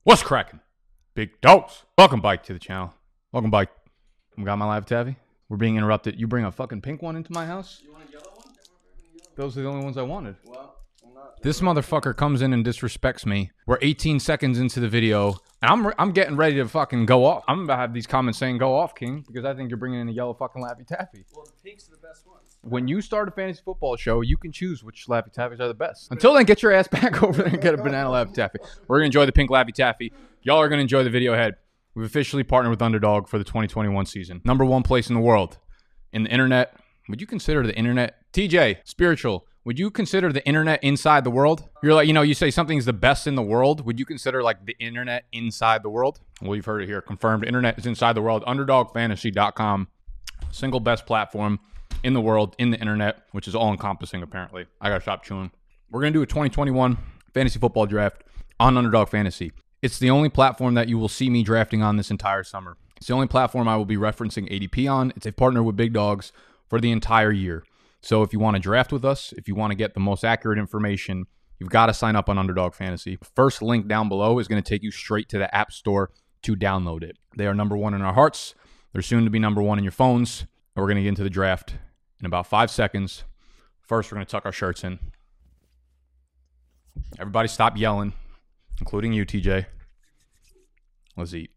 What's cracking? Big dogs. Welcome back to the channel. Welcome back. We got my live Tavi. We're being interrupted. You bring a fucking pink one into my house? You want a yellow one? Those are the only ones I wanted. Well, I'm not. This motherfucker comes in and disrespects me. We're 18 seconds into the video, and I'm getting ready to fucking go off. I'm about to have these comments saying go off, King, because I think you're bringing in a yellow fucking Laffy Taffy. Well, the pinks are the best ones. When you start a fantasy football show, you can choose which Laffy Taffies are the best. Until then, get your ass back over there and get a banana Laffy Taffy. We're going to enjoy the pink Laffy Taffy. Y'all are going to enjoy the video ahead. We've officially partnered with Underdog for the 2021 season. Number one place in the world. In the internet. Would you consider the internet? TJ, spiritual. Would you consider the internet inside the world? You're like, you say something's the best in the world. Would you consider like the internet inside the world? Well, you've heard it here. Confirmed. Internet is inside the world. UnderdogFantasy.com. Single best platform in the world, in the internet, which is all encompassing apparently. I gotta stop chewing. We're gonna do a 2021 fantasy football draft on Underdog Fantasy. It's the only platform that you will see me drafting on this entire summer. It's the only platform I will be referencing ADP on. It's a partner with Big Dogs for the entire year. So if you want to draft with us, if you want to get the most accurate information, you've got to sign up on Underdog Fantasy. First link down below is going to take you straight to the App Store to download it. They are number one in our hearts. They're soon to be number one in your phones. And we're going to get into the draft in about 5 seconds. First, we're going to tuck our shirts in. Everybody stop yelling, including you, TJ. Let's eat.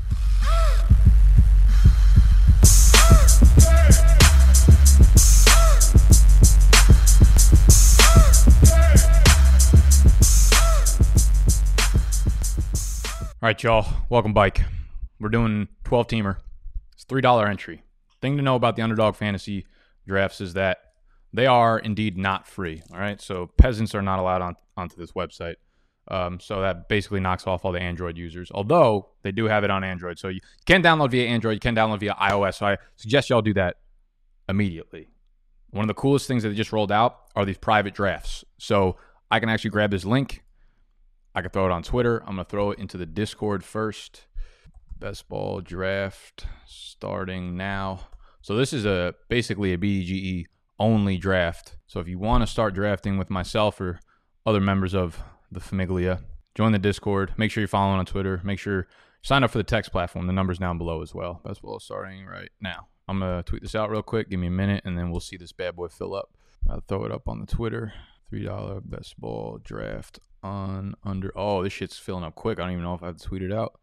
All right, y'all. Welcome back. We're doing 12-teamer. It's $3 entry. Thing to know about the Underdog Fantasy drafts is that they are indeed not free. All right, so peasants are not allowed onto this website. So that basically knocks off all the Android users. Although they do have it on Android, so you can download via Android, you can download via iOS. So I suggest y'all do that immediately. One of the coolest things that they just rolled out are these private drafts. So I can actually grab this link. I can throw it on Twitter. I'm going to throw it into the Discord first. Best ball draft starting now. So this is basically a BDGE only draft. So if you want to start drafting with myself or other members of the Famiglia, join the Discord. Make sure you're following on Twitter. Make sure you sign up for the text platform. The number's down below as well. Best ball starting right now. I'm going to tweet this out real quick. Give me a minute, and then we'll see this bad boy fill up. I'll throw it up on the Twitter. $3 best ball draft on under. Oh, this shit's filling up quick. I don't even know if I have to tweet it out.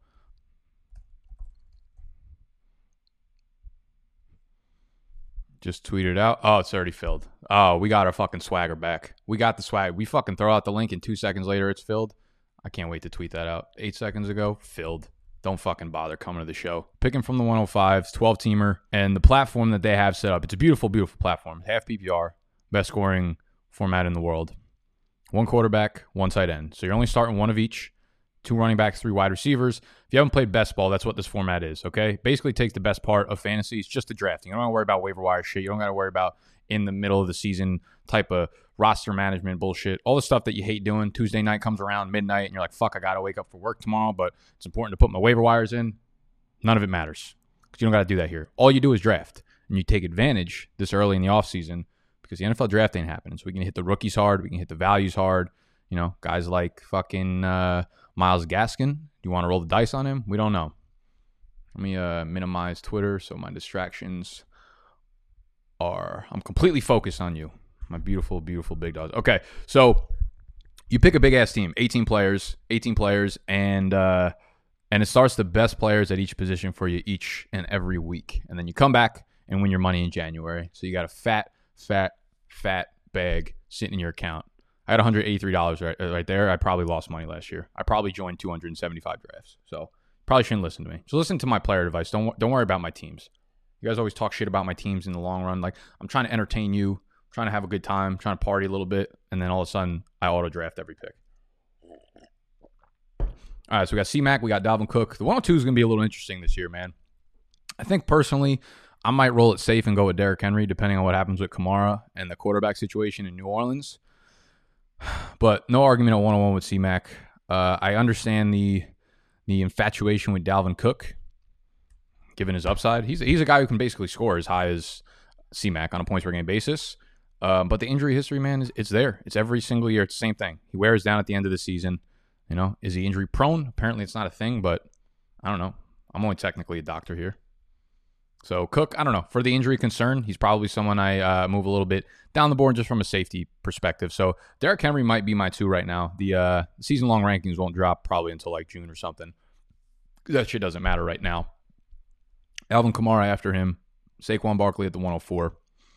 Just tweet it out. Oh, it's already filled. Oh, we got our fucking swagger back. We got the swag. We fucking throw out the link and 2 seconds later it's filled. I can't wait to tweet that out. 8 seconds ago, filled. Don't fucking bother coming to the show. Picking from the 105s, 12-teamer, and the platform that they have set up. It's a beautiful, beautiful platform. Half PPR, best scoring format in the world. 1 quarterback, 1 tight end. So you're only starting 1 of each. 2 running backs, 3 wide receivers. If you haven't played best ball, that's what this format is, okay? Basically takes the best part of fantasy. It's just the drafting. You don't got to worry about waiver wire shit. You don't got to worry about in the middle of the season type of roster management bullshit. All the stuff that you hate doing. Tuesday night comes around, midnight, and you're like, fuck, I got to wake up for work tomorrow, but it's important to put my waiver wires in. None of it matters because you don't got to do that here. All you do is draft, and you take advantage this early in the offseason because the NFL draft ain't happening. So we can hit the rookies hard. We can hit the values hard. Guys like fucking Myles Gaskin. Do you want to roll the dice on him? We don't know. Let me minimize Twitter so my distractions are... I'm completely focused on you, my beautiful, beautiful Big Dogs. Okay, so you pick a big-ass team, 18 players, and it starts the best players at each position for you each and every week. And then you come back and win your money in January. So you got a fat bag sitting in your account. I had $183 right there. I probably lost money last year. I probably joined 275 drafts. So probably shouldn't listen to me. So listen to my player advice. Don't worry about my teams. You guys always talk shit about my teams in the long run. Like, I'm trying to entertain you, trying to have a good time, trying to party a little bit, and then all of a sudden I auto draft every pick. All right, so we got C-Mac, we got Dalvin Cook. The 102 is going to be a little interesting this year, man. I think personally, I might roll it safe and go with Derrick Henry, depending on what happens with Kamara and the quarterback situation in New Orleans. But no argument at 101 with C-Mac. I understand the infatuation with Dalvin Cook, given his upside. He's a guy who can basically score as high as C-Mac on a points per game basis. But the injury history, man, it's there. It's every single year. It's the same thing. He wears down at the end of the season. Is he injury prone? Apparently it's not a thing, but I don't know. I'm only technically a doctor here. So Cook, I don't know. For the injury concern, he's probably someone I move a little bit down the board just from a safety perspective. So Derrick Henry might be my 2 right now. The season-long rankings won't drop probably until like June or something. That shit doesn't matter right now. Alvin Kamara after him. Saquon Barkley at the 104.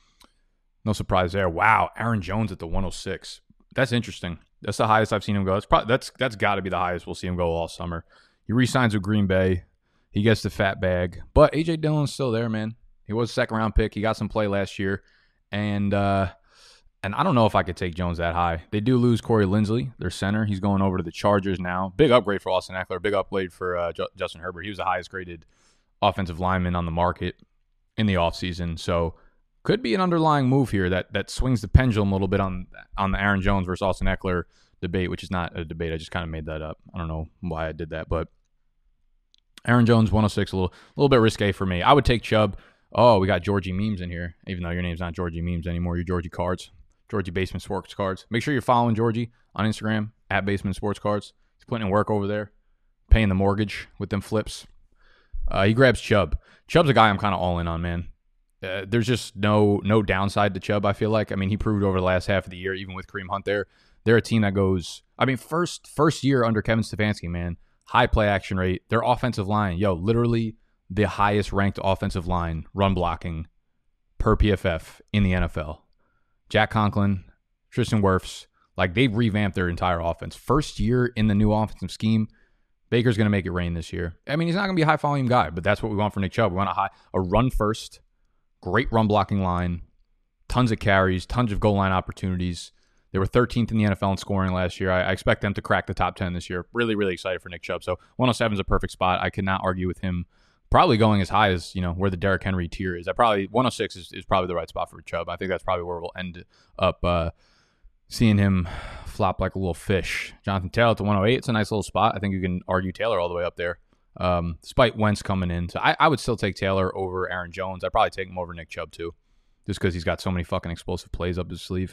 No surprise there. Wow, Aaron Jones at the 106. That's interesting. That's the highest I've seen him go. That's got to be the highest we'll see him go all summer. He re-signs with Green Bay. He gets the fat bag. But A.J. Dillon's still there, man. He was a second-round pick. He got some play last year. And I don't know if I could take Jones that high. They do lose Corey Linsley, their center. He's going over to the Chargers now. Big upgrade for Austin Eckler. Big upgrade for Justin Herbert. He was the highest-graded offensive lineman on the market in the offseason. So could be an underlying move here that swings the pendulum a little bit on the Aaron Jones versus Austin Eckler debate, which is not a debate. I just kind of made that up. I don't know why I did that, but Aaron Jones, 106, a little bit risque for me. I would take Chubb. Oh, we got Georgie Memes in here, even though your name's not Georgie Memes anymore. You're Georgie Cards, Georgie Basement Sports Cards. Make sure you're following Georgie on Instagram, at Basement Sports Cards. He's putting in work over there, paying the mortgage with them flips. He grabs Chubb. Chubb's a guy I'm kind of all in on, man. There's just no downside to Chubb, I feel like. I mean, he proved over the last half of the year, even with Kareem Hunt there. They're a team that goes, I mean, first year under Kevin Stefanski, man. High play action rate. Their offensive line, literally the highest ranked offensive line, run blocking per PFF in the NFL. Jack Conklin, Tristan Wirfs, like they've revamped their entire offense. First year in the new offensive scheme. Baker's going to make it rain this year. I mean, he's not going to be a high volume guy, but that's what we want for Nick Chubb. We want a run first, great run blocking line, tons of carries, tons of goal line opportunities. They were 13th in the NFL in scoring last year. I expect them to crack the top 10 this year. Really, really excited for Nick Chubb. So 107 is a perfect spot. I could not argue with him. Probably going as high as, where the Derrick Henry tier is. 106 is probably the right spot for Chubb. I think that's probably where we'll end up seeing him flop like a little fish. Jonathan Taylor at the 108. It's a nice little spot. I think you can argue Taylor all the way up there. Despite Wentz coming in. So I would still take Taylor over Aaron Jones. I'd probably take him over Nick Chubb too. Just because he's got so many fucking explosive plays up his sleeve.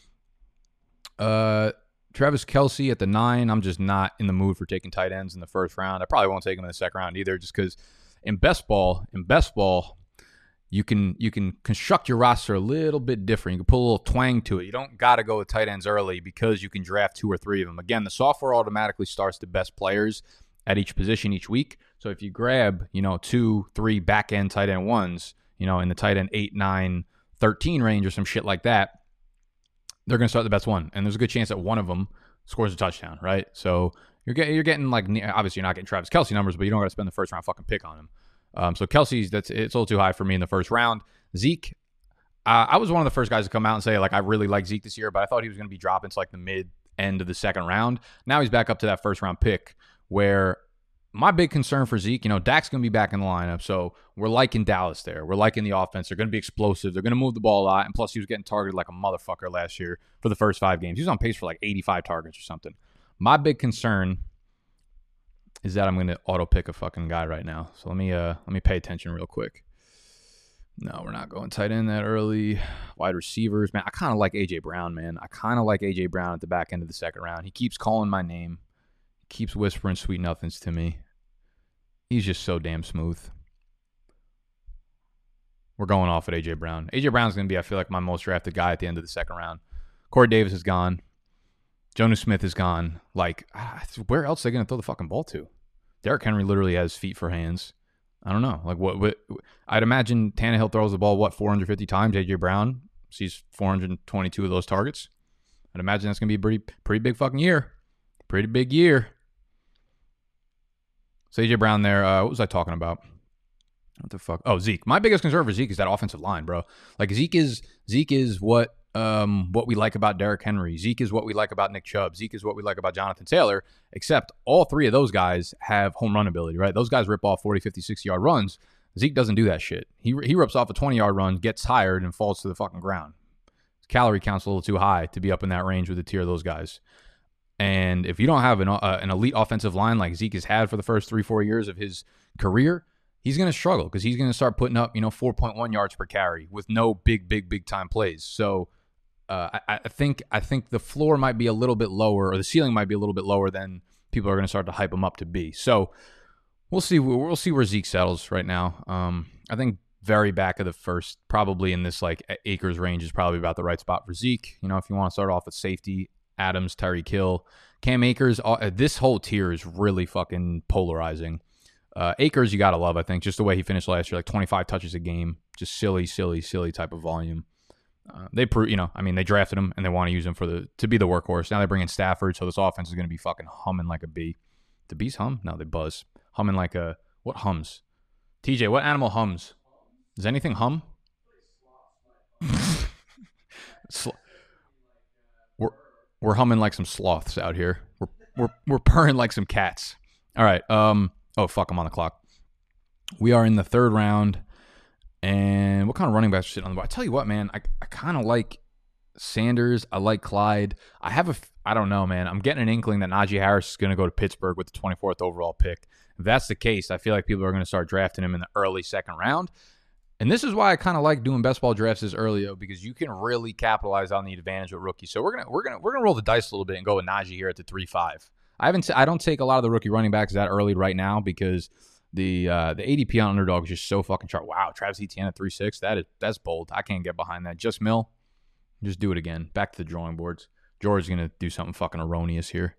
Travis Kelce at the 9. I'm just not in the mood for taking tight ends in the first round. I probably won't take him in the second round either, just because in best ball, you can construct your roster a little bit different. You can put a little twang to it. You don't got to go with tight ends early because you can draft 2 or 3 of them. Again, the software automatically starts the best players at each position each week. So if you grab, 2, 3 back end tight end ones, in the tight end 8, 9, 13 range or some shit like that, they're going to start the best one. And there's a good chance that one of them scores a touchdown, right? So you're getting like, obviously you're not getting Travis Kelce numbers, but you don't got to spend the first round fucking pick on him. So Kelce's, it's a little too high for me in the first round. Zeke, I was one of the first guys to come out and say, like, I really like Zeke this year, but I thought he was going to be dropping to like the mid end of the second round. Now he's back up to that first round pick where my big concern for Zeke, Dak's going to be back in the lineup. So we're liking Dallas there. We're liking the offense. They're going to be explosive. They're going to move the ball a lot. And plus, he was getting targeted like a motherfucker last year for the first 5 games. He was on pace for like 85 targets or something. My big concern is that I'm going to auto pick a fucking guy right now. So let me pay attention real quick. No, we're not going tight end that early. Wide receivers, man. I kind of like A.J. Brown, man. I kind of like A.J. Brown at the back end of the second round. He keeps calling my name. Keeps whispering sweet nothings to me. He's just so damn smooth. We're going off at A.J. Brown. A.J. Brown's going to be, I feel like, my most drafted guy at the end of the second round. Corey Davis is gone. Jonnu Smith is gone. Like, where else are they going to throw the fucking ball to? Derrick Henry literally has feet for hands. I don't know. Like, what I'd imagine Tannehill throws the ball, 450 times? A.J. Brown sees 422 of those targets. I'd imagine that's going to be a pretty big fucking year. Pretty big year. So A.J. Brown there. What was I talking about? What the fuck? Oh, Zeke. My biggest concern for Zeke is that offensive line, bro. Like Zeke is what we like about Derrick Henry. Zeke is what we like about Nick Chubb. Zeke is what we like about Jonathan Taylor, except all 3 of those guys have home run ability, right? Those guys rip off 40, 50, 60-yard runs. Zeke doesn't do that shit. He rips off a 20-yard run, gets tired, and falls to the fucking ground. His calorie count's a little too high to be up in that range with the tier of those guys. And if you don't have an elite offensive line like Zeke has had for the first 3-4 years of his career, he's going to struggle because he's going to start putting up, 4.1 yards per carry with no big time plays. So I think the floor might be a little bit lower, or the ceiling might be a little bit lower than people are going to start to hype him up to be. So we'll see. We'll see where Zeke settles right now. I think very back of the first, probably in this like Akers range is probably about the right spot for Zeke. You know, if you want to start off with safety, Adams, Tyreek Hill, Cam Akers, this whole tier is really fucking polarizing. Akers, you got to love, I think, just the way he finished last year, like 25 touches a game, just silly type of volume. They drafted him and they want to use him to be the workhorse. Now they bring in Stafford, so this offense is going to be fucking humming like a bee. Do bees hum? No, they buzz. Humming like a, what hums? TJ, what animal hums? Does anything hum? We're humming like some sloths out here. We're purring like some cats. All right. Oh fuck, I'm on the clock. We are in the third round. And what kind of running backs are sitting on the board? I tell you what, man, I kind of like Sanders. I like Clyde. I don't know, man. I'm getting an inkling that Najee Harris is going to go to Pittsburgh with the 24th overall pick. If that's the case, I feel like people are going to start drafting him in the early second round. And this is why I kind of like doing best ball drafts this early, though, because you can really capitalize on the advantage with rookies. So we're gonna roll the dice a little bit and go with Najee here at the 3-5. I don't take a lot of the rookie running backs that early right now because the ADP on Underdog is just so fucking sharp. Wow, Travis Etienne at 3-6. That's bold. I can't get behind that. Just Mill, just do it again. Back to the drawing boards. George's gonna do something fucking erroneous here.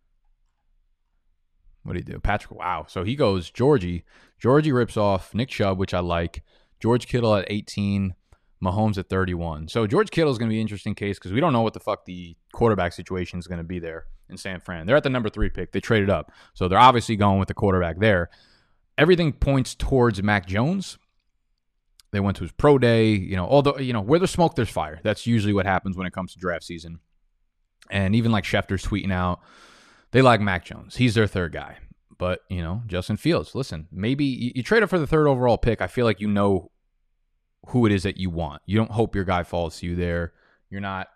What do you do? Patrick, wow. So he goes Georgie. Georgie rips off Nick Chubb, which I like. George Kittle at 18. Mahomes at 31. So George Kittle is going to be an interesting case because we don't know what the fuck the quarterback situation is going to be there in San Fran. They're at the number 3 pick. They traded up. So they're obviously going with the quarterback there. Everything points towards Mac Jones. They went to his pro day. Although, where there's smoke, there's fire. That's usually what happens when it comes to draft season. And even like Schefter's tweeting out, they like Mac Jones. He's their third guy. But, Justin Fields, listen, maybe you trade up for the 3rd overall pick. I feel like you know who it is that you want. You don't hope your guy falls to you there. You're not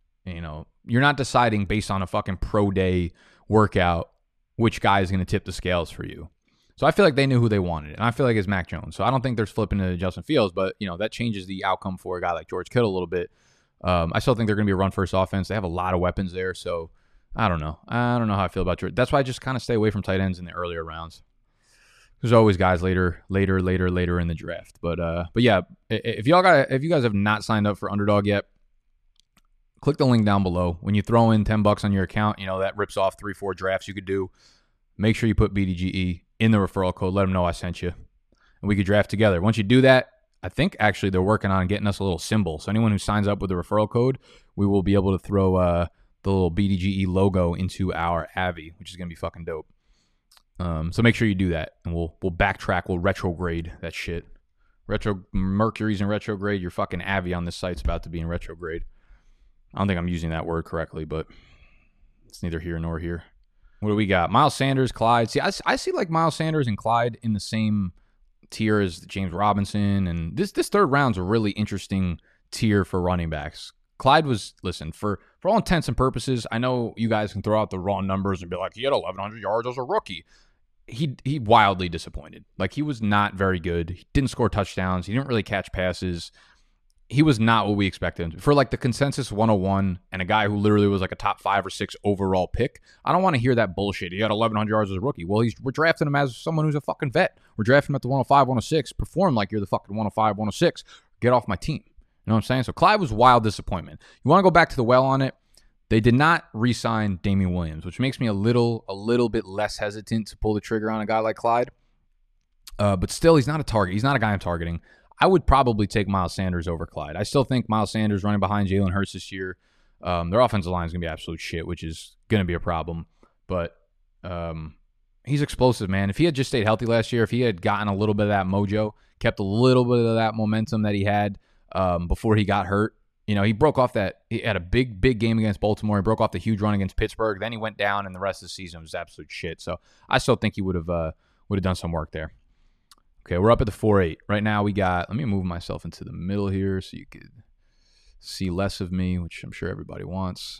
deciding based on a fucking pro day workout which guy is going to tip the scales for you. So I feel like they knew who they wanted, and I feel like it's Mac Jones. So I don't think they're flipping to Justin Fields, but, that changes the outcome for a guy like George Kittle a little bit. I still think they're going to be a run-first offense. They have a lot of weapons there, so I don't know. I don't know how I feel about George. That's why I just kind of stay away from tight ends in the earlier rounds. There's always guys later in the draft. But yeah, if you guys have not signed up for Underdog yet, click the link down below. When you throw in $10 on your account, that rips off 3-4 drafts you could do. Make sure you put BDGE in the referral code. Let them know I sent you, and we could draft together. Once you do that, I think actually they're working on getting us a little symbol. So anyone who signs up with the referral code, we will be able to throw the little BDGE logo into our Avi, which is gonna be fucking dope. So make sure you do that, and we'll backtrack. We'll retrograde that shit. Mercury's in retrograde. Your fucking Avi on this site's about to be in retrograde. I don't think I'm using that word correctly, but it's neither here nor here. What do we got? Miles Sanders, Clyde. See, I see like Miles Sanders and Clyde in the same tier as James Robinson, and this third round's a really interesting tier for running backs. Clyde was, listen, for all intents and purposes, I know you guys can throw out the raw numbers and be like, he had 1,100 yards as a rookie. He wildly disappointed. Like, he was not very good. He didn't score touchdowns. He didn't really catch passes. He was not what we expected. For like the consensus 101 and a guy who literally was like a top 5 or 6 overall pick, I don't want to hear that bullshit. He had 1,100 yards as a rookie. Well, we're drafting him as someone who's a fucking vet. We're drafting him at the 105, 106. Perform like you're the fucking 105, 106. Get off my team. You know what I'm saying? So Clyde was wild disappointment. You want to go back to the well on it? They did not re-sign Damian Williams, which makes me a little bit less hesitant to pull the trigger on a guy like Clyde. But still, he's not a target. He's not a guy I'm targeting. I would probably take Miles Sanders over Clyde. I still think Miles Sanders running behind Jalen Hurts this year, their offensive line is going to be absolute shit, which is going to be a problem. But he's explosive, man. If he had just stayed healthy last year, if he had gotten a little bit of that mojo, kept a little bit of that momentum that he had before he got hurt, he broke off that. He had a big game against Baltimore. He broke off the huge run against Pittsburgh. Then he went down, and the rest of the season was absolute shit. So I still think he would have done some work there. Okay, we're up at the 4-8. Right now we got, let me move myself into the middle here so you could see less of me, which I'm sure everybody wants.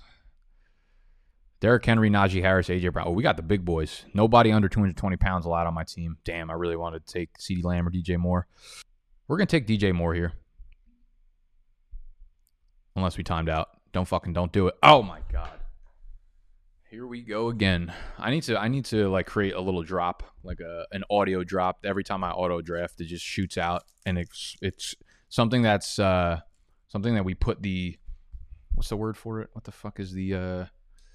Derrick Henry, Najee Harris, A.J. Brown. Oh, we got the big boys. Nobody under 220 pounds allowed on my team. Damn, I really wanted to take CeeDee Lamb or DJ Moore. We're going to take DJ Moore here. Unless we timed out. Don't do it. Oh, my God. Here we go again. I need to like create a little drop, like an audio drop. Every time I auto draft, it just shoots out, and it's something that's something that we put the, what's the word for it? What the fuck is the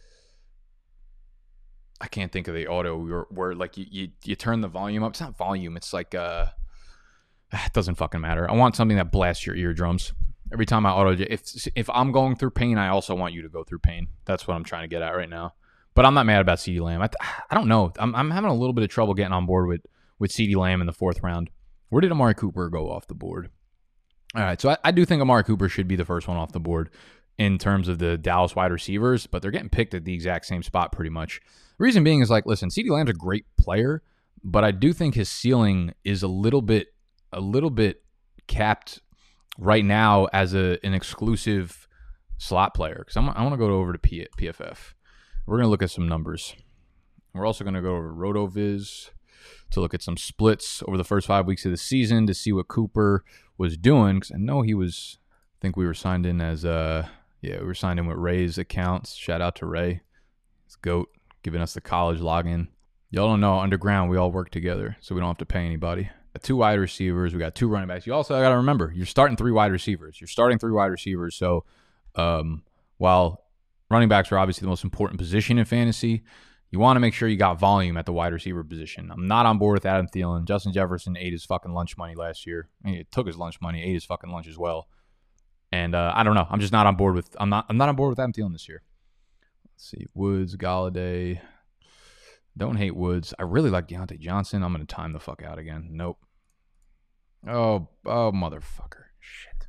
I can't think of the auto where like you turn the volume up. It's not volume. It's like it doesn't fucking matter. I want something that blasts your eardrums. Every time I auto, if I'm going through pain, I also want you to go through pain. That's what I'm trying to get at right now. But I'm not mad about CeeDee Lamb. I don't know. I'm having a little bit of trouble getting on board with CeeDee Lamb in the 4th round. Where did Amari Cooper go off the board? All right, so I do think Amari Cooper should be the first one off the board in terms of the Dallas wide receivers, but they're getting picked at the exact same spot pretty much. The reason being is like, listen, CeeDee Lamb's a great player, but I do think his ceiling is a little bit capped right now as an exclusive slot player. Because I want to go over to PFF. We're going to look at some numbers. We're also going to go over RotoViz to look at some splits over the first 5 weeks of the season to see what Cooper was doing. Because I know he was, I think we were signed in as, we were signed in with Ray's accounts. Shout out to Ray. It's GOAT, giving us the college login. Y'all don't know, underground, we all work together, so we don't have to pay anybody. 2 wide receivers. We got 2 running backs. You also got to remember, you're starting 3 wide receivers. So while running backs are obviously the most important position in fantasy, you want to make sure you got volume at the wide receiver position. I'm not on board with Adam Thielen. Justin Jefferson ate his fucking lunch money last year. I mean, he took his lunch money, ate his fucking lunch as well. And I don't know. I'm just not on board with. I'm not on board with Adam Thielen this year. Let's see, Woods, Galladay. Don't hate Woods. I really like Deontay Johnson. I'm gonna time the fuck out again. Nope. Oh, motherfucker. Shit.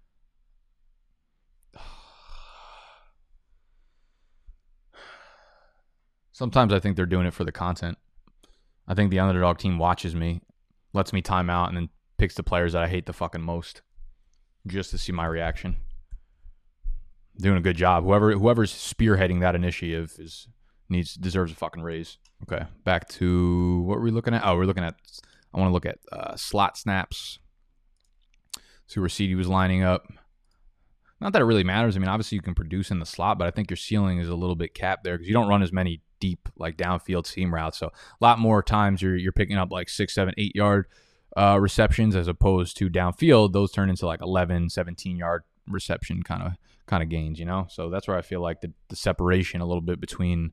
Sometimes I think they're doing it for the content. I think the underdog team watches me, lets me time out, and then picks the players that I hate the fucking most, just to see my reaction. Doing a good job. Whoever's spearheading that initiative deserves a fucking raise. Okay, back to what were we looking at? Oh, I want to look at slot snaps. See where CeeDee was lining up. Not that it really matters. I mean, obviously you can produce in the slot, but I think your ceiling is a little bit capped there because you don't run as many deep, like downfield seam routes. So a lot more times you're picking up like 6, 7, 8 yard receptions as opposed to downfield. Those turn into like 11, 17 yard reception kind of gains, you know? So that's where I feel like the separation a little bit between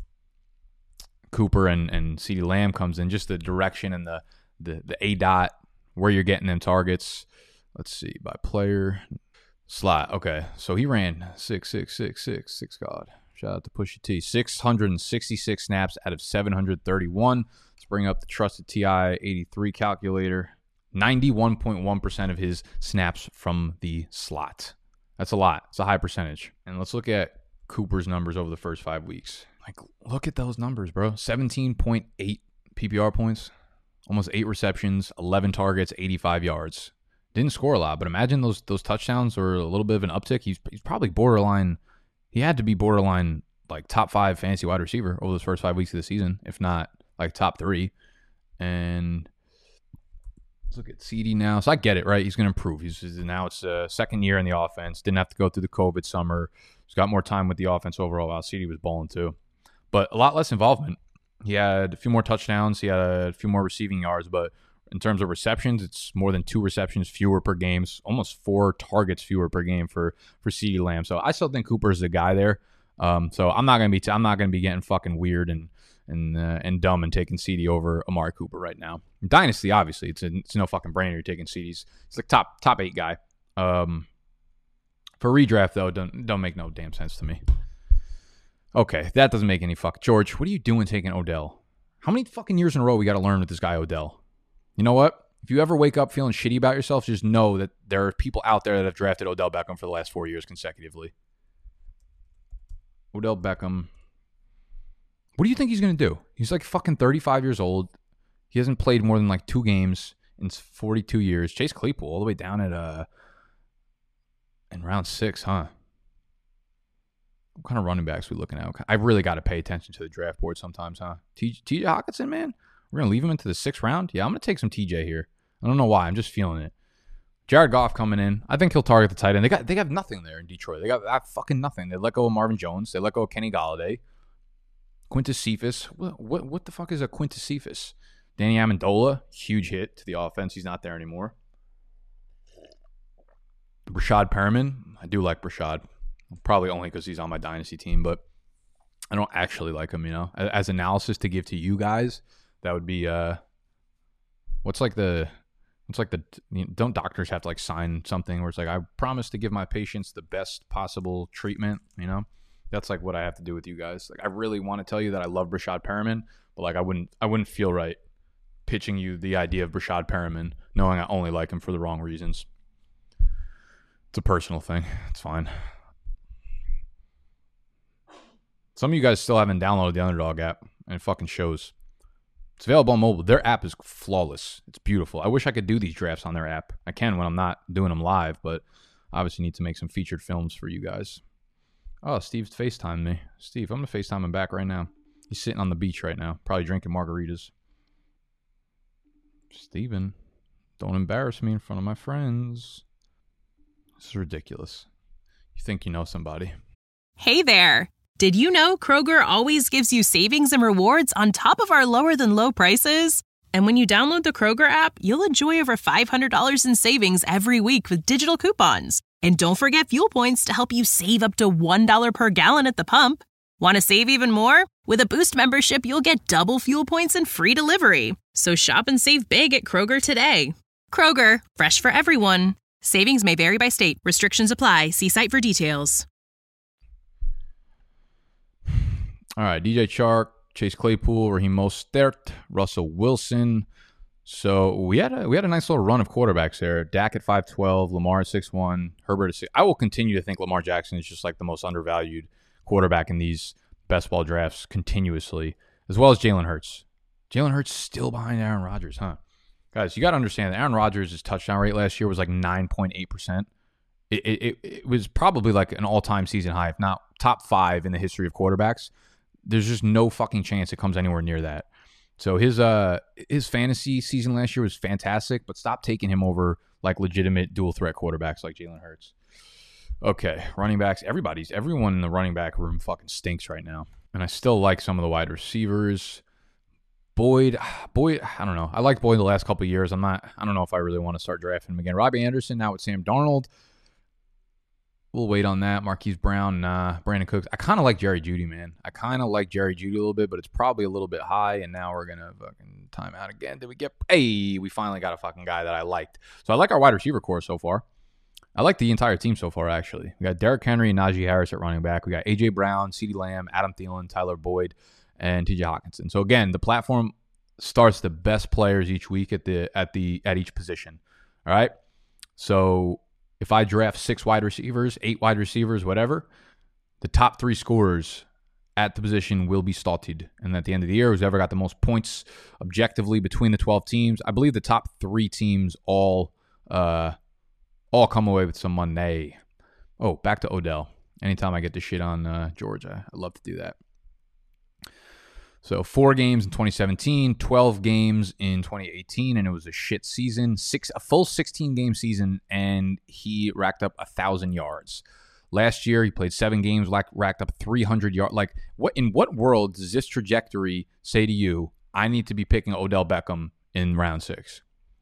Cooper and CeeDee Lamb comes in, just the direction and the A dot, where you're getting them targets. Let's see, by player. Slot. Okay, so he ran 6 God. Shout out to Pusha T. 666 snaps out of 731. Let's bring up the trusted TI 83 calculator. 91.1% of his snaps from the slot. That's a lot. It's a high percentage. And let's look at Cooper's numbers over the first 5 weeks. Like, look at those numbers, bro. 17.8 PPR points, almost 8 receptions, 11 targets, 85 yards. Didn't score a lot, but imagine those touchdowns or a little bit of an uptick. He's probably borderline. He had to be borderline like top 5 fantasy wide receiver over those first 5 weeks of the season, if not like top 3. And let's look at CeeDee now. So I get it, right? He's going to improve. Now it's second year in the offense. Didn't have to go through the COVID summer. He's got more time with the offense overall. Wow, CeeDee was balling too, but a lot less involvement. He had a few more touchdowns. He had a few more receiving yards, but in terms of receptions, it's more than 2 receptions fewer per game, almost 4 targets fewer per game for CeeDee Lamb. So I still think Cooper's the guy there. So I'm not gonna be getting fucking weird and dumb and taking CeeDee over Amari Cooper right now. Dynasty, obviously, it's no fucking brainer. You're taking CeeDee. It's like top 8 guy. For redraft though, don't make no damn sense to me. Okay, that doesn't make any fuck. George, what are you doing taking Odell? How many fucking years in a row we got to learn with this guy Odell? You know what? If you ever wake up feeling shitty about yourself, just know that there are people out there that have drafted Odell Beckham for the last 4 years consecutively. Odell Beckham. What do you think he's going to do? He's like fucking 35 years old. He hasn't played more than like 2 games in 42 years. Chase Claypool all the way down at in round 6, huh? What kind of running backs we looking at? I really got to pay attention to the draft board sometimes, huh? TJ Hockenson, man? We're going to leave him into the 6th round? Yeah, I'm going to take some TJ here. I don't know why. I'm just feeling it. Jared Goff coming in. I think he'll target the tight end. They got nothing there in Detroit. They got fucking nothing. They let go of Marvin Jones. They let go of Kenny Galladay. Quintus Cephas. What the fuck is a Quintus Cephas? Danny Amendola, huge hit to the offense. He's not there anymore. Brashad Perriman. I do like Brashad. Probably only because he's on my dynasty team, but I don't actually like him, As analysis to give to you guys, that would be don't doctors have to like sign something where it's like, I promise to give my patients the best possible treatment, That's like what I have to do with you guys. Like, I really want to tell you that I love Brashad Perriman, but like I wouldn't feel right pitching you the idea of Brashad Perriman knowing I only like him for the wrong reasons. It's a personal thing. It's fine. Some of you guys still haven't downloaded the Underdog app, and it fucking shows. It's available on mobile. Their app is flawless. It's beautiful. I wish I could do these drafts on their app. I can when I'm not doing them live, but obviously need to make some featured films for you guys. Oh, Steve's FaceTimed me. Steve, I'm going to FaceTime him back right now. He's sitting on the beach right now, probably drinking margaritas. Steven, don't embarrass me in front of my friends. This is ridiculous. You think you know somebody. Hey there. Did you know Kroger always gives you savings and rewards on top of our lower-than-low prices? And when you download the Kroger app, you'll enjoy over $500 in savings every week with digital coupons. And don't forget fuel points to help you save up to $1 per gallon at the pump. Want to save even more? With a Boost membership, you'll get double fuel points and free delivery. So shop and save big at Kroger today. Kroger, fresh for everyone. Savings may vary by state. Restrictions apply. See site for details. All right, DJ Chark, Chase Claypool, Raheem Mostert, Russell Wilson. So we had a nice little run of quarterbacks there. Dak at 5'12", Lamar at 6'1", Herbert at 6. I will continue to think Lamar Jackson is just like the most undervalued quarterback in these best ball drafts continuously, as well as Jalen Hurts. Jalen Hurts still behind Aaron Rodgers, huh? Guys, you got to understand that Aaron Rodgers' touchdown rate last year was like 9.8%. It was probably like an all-time season high, if not top 5 in the history of quarterbacks. There's just no fucking chance it comes anywhere near that. So his fantasy season last year was fantastic, but stop taking him over like legitimate dual threat quarterbacks like Jalen Hurts. Okay, running backs. Everyone in the running back room fucking stinks right now. And I still like some of the wide receivers. Boyd, I don't know. I liked Boyd the last couple of years. I don't know if I really want to start drafting him again. Robbie Anderson now with Sam Darnold. We'll wait on that. Marquise Brown, nah. Brandon Cooks. I kind of like Jerry Jeudy, man. I kind of like Jerry Jeudy a little bit, but it's probably a little bit high, and now we're going to fucking time out again. We finally got a fucking guy that I liked. So I like our wide receiver core so far. I like the entire team so far, actually. We got Derrick Henry and Najee Harris at running back. We got A.J. Brown, CeeDee Lamb, Adam Thielen, Tyler Boyd, and T.J. Hockenson. So again, the platform starts the best players each week at each position. All right? So if I draft 6 wide receivers, 8 wide receivers, whatever, the top 3 scorers at the position will be started. And at the end of the year, who's ever got the most points objectively between the 12 teams, I believe the top 3 teams all come away with some money. Oh, back to Odell. Anytime I get to shit on Georgia, I love to do that. So 4 games in 2017, 12 games in 2018, and it was a shit season. A full 16-game season, and he racked up 1,000 yards. Last year, he played 7 games, racked up 300 yards. Like, in what world does this trajectory say to you, I need to be picking Odell Beckham in round 6?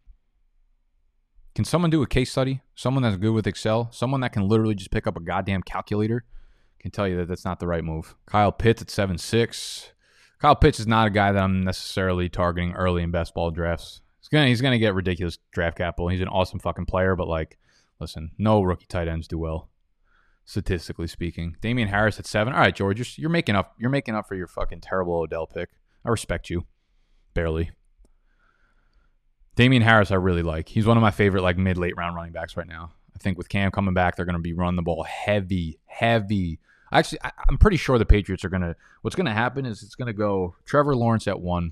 Can someone do a case study? Someone that's good with Excel? Someone that can literally just pick up a goddamn calculator can tell you that that's not the right move. Kyle Pitts at 7'6". Kyle Pitts is not a guy that I'm necessarily targeting early in best ball drafts. He's gonna get ridiculous draft capital. He's an awesome fucking player, but like, listen, no rookie tight ends do well, statistically speaking. Damian Harris at 7. All right, George, you're making up. You're making up for your fucking terrible Odell pick. I respect you, barely. Damian Harris, I really like. He's one of my favorite like mid-late round running backs right now. I think with Cam coming back, they're gonna be running the ball heavy. Actually, I'm pretty sure the Patriots are going to – what's going to happen is it's going to go Trevor Lawrence at 1,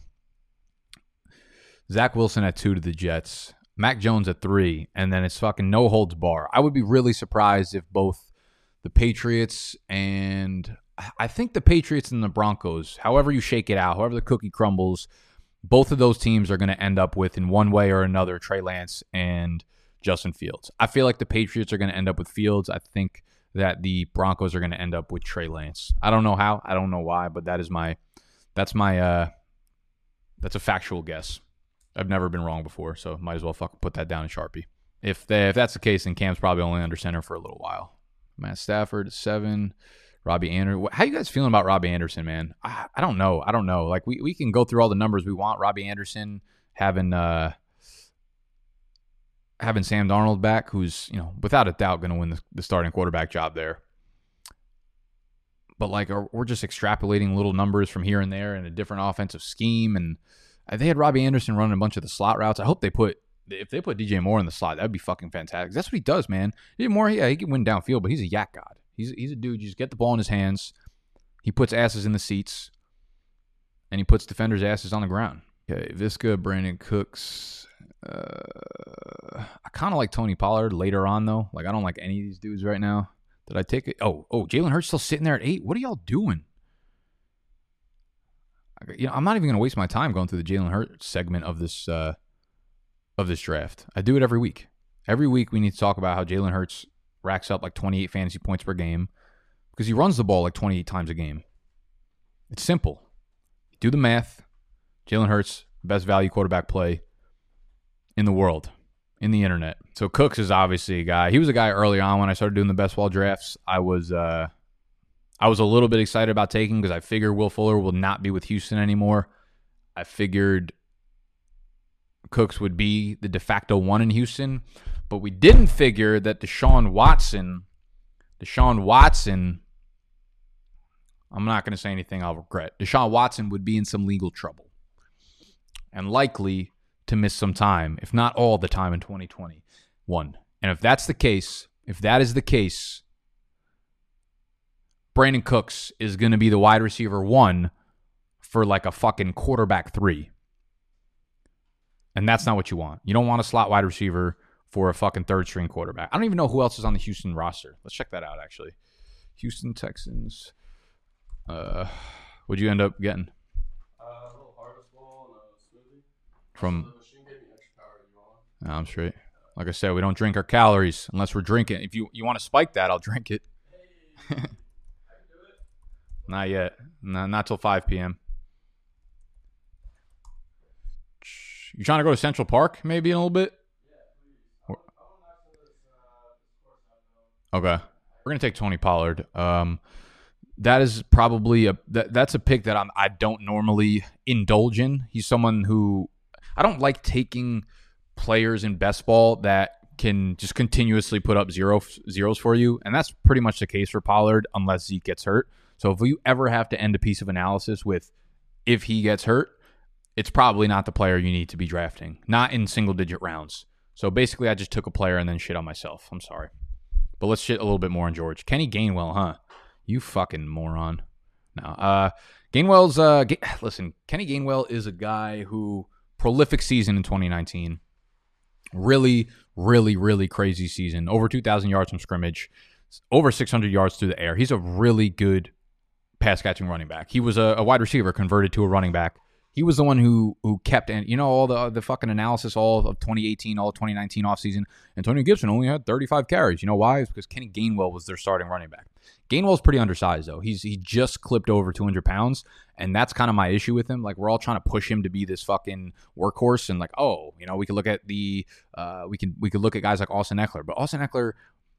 Zach Wilson at 2 to the Jets, Mac Jones at 3, and then it's fucking no holds bar. I would be really surprised if both the Patriots and – I think the Patriots and the Broncos, however you shake it out, however the cookie crumbles, both of those teams are going to end up with, in one way or another, Trey Lance and Justin Fields. I feel like the Patriots are going to end up with Fields. I think – that the Broncos are going to end up with Trey Lance. I don't know how. I don't know why, but that is my That's my that's a factual guess. I've never been wrong before, so might as well fucking put that down in Sharpie. If that's the case, then Cam's probably only under center for a little while. Matt Stafford at 7. Robbie Anderson. How you guys feeling about Robbie Anderson, man? I don't know. Like we can go through all the numbers we want. Robbie Anderson having Sam Darnold back, who's without a doubt going to win the starting quarterback job there. But like we're just extrapolating little numbers from here and there in a different offensive scheme, and they had Robbie Anderson running a bunch of the slot routes. I hope if they put DJ Moore in the slot, that'd be fucking fantastic. That's what he does, man. DJ Moore, yeah, he can win downfield, but he's a yak god. He's a dude. You just get the ball in his hands. He puts asses in the seats, and he puts defenders' asses on the ground. Okay, Visca, Brandon Cooks. I kind of like Tony Pollard later on, though. Like, I don't like any of these dudes right now. Did I take it? Oh, Jalen Hurts still sitting there at 8? What are y'all doing? I'm not even going to waste my time going through the Jalen Hurts segment of this draft. I do it every week. Every week we need to talk about how Jalen Hurts racks up like 28 fantasy points per game because he runs the ball like 28 times a game. It's simple. Do the math. Jalen Hurts, best value quarterback play in the world, in the internet. So Cooks is obviously a guy. He was a guy early on when I started doing the best ball drafts. I was a little bit excited about taking because I figured Will Fuller will not be with Houston anymore. I figured Cooks would be the de facto one in Houston, but we didn't figure that Deshaun Watson, I'm not going to say anything I'll regret. Deshaun Watson would be in some legal trouble and likely to miss some time, if not all the time in 2021. And if that is the case, Brandon Cooks is going to be the wide receiver 1 for like a fucking quarterback 3. And that's not what you want. You don't want a slot wide receiver for a fucking third-string quarterback. I don't even know who else is on the Houston roster. Let's check that out, actually. Houston Texans. What'd you end up getting? A little harvest ball and a smoothie. From... The machine gave me extra power. You want? No, I'm straight. Like I said, we don't drink our calories unless we're drinking. If you want to spike that, I'll drink it. Hey, I can do it. Not yet. Not till 5 p.m. You trying to go to Central Park maybe in a little bit? Okay. We're going to take Tony Pollard. That is probably that's a pick that I don't normally indulge in. He's someone who I don't like taking players in best ball that can just continuously put up zeros for you. And that's pretty much the case for Pollard unless Zeke gets hurt. So if you ever have to end a piece of analysis with if he gets hurt, it's probably not the player you need to be drafting. Not in single-digit rounds. So basically I just took a player and then shit on myself. I'm sorry. But let's shit a little bit more on George. Kenny Gainwell, huh? You fucking moron. No. Gainwell's... listen, Kenny Gainwell is a guy who... Prolific season in 2019. Really, really, really crazy season. Over 2,000 yards from scrimmage. Over 600 yards through the air. He's a really good pass-catching running back. He was a wide receiver converted to a running back. He was the one who kept, and all the fucking analysis all of 2018, all of 2019 offseason. Antonio Gibson only had 35 carries. You know why? It's because Kenny Gainwell was their starting running back. Gainwell's pretty undersized, though. He just clipped over 200 pounds, and that's kind of my issue with him. Like, we're all trying to push him to be this fucking workhorse, and like, we could look at we could look at guys like Austin Eckler, but Austin Eckler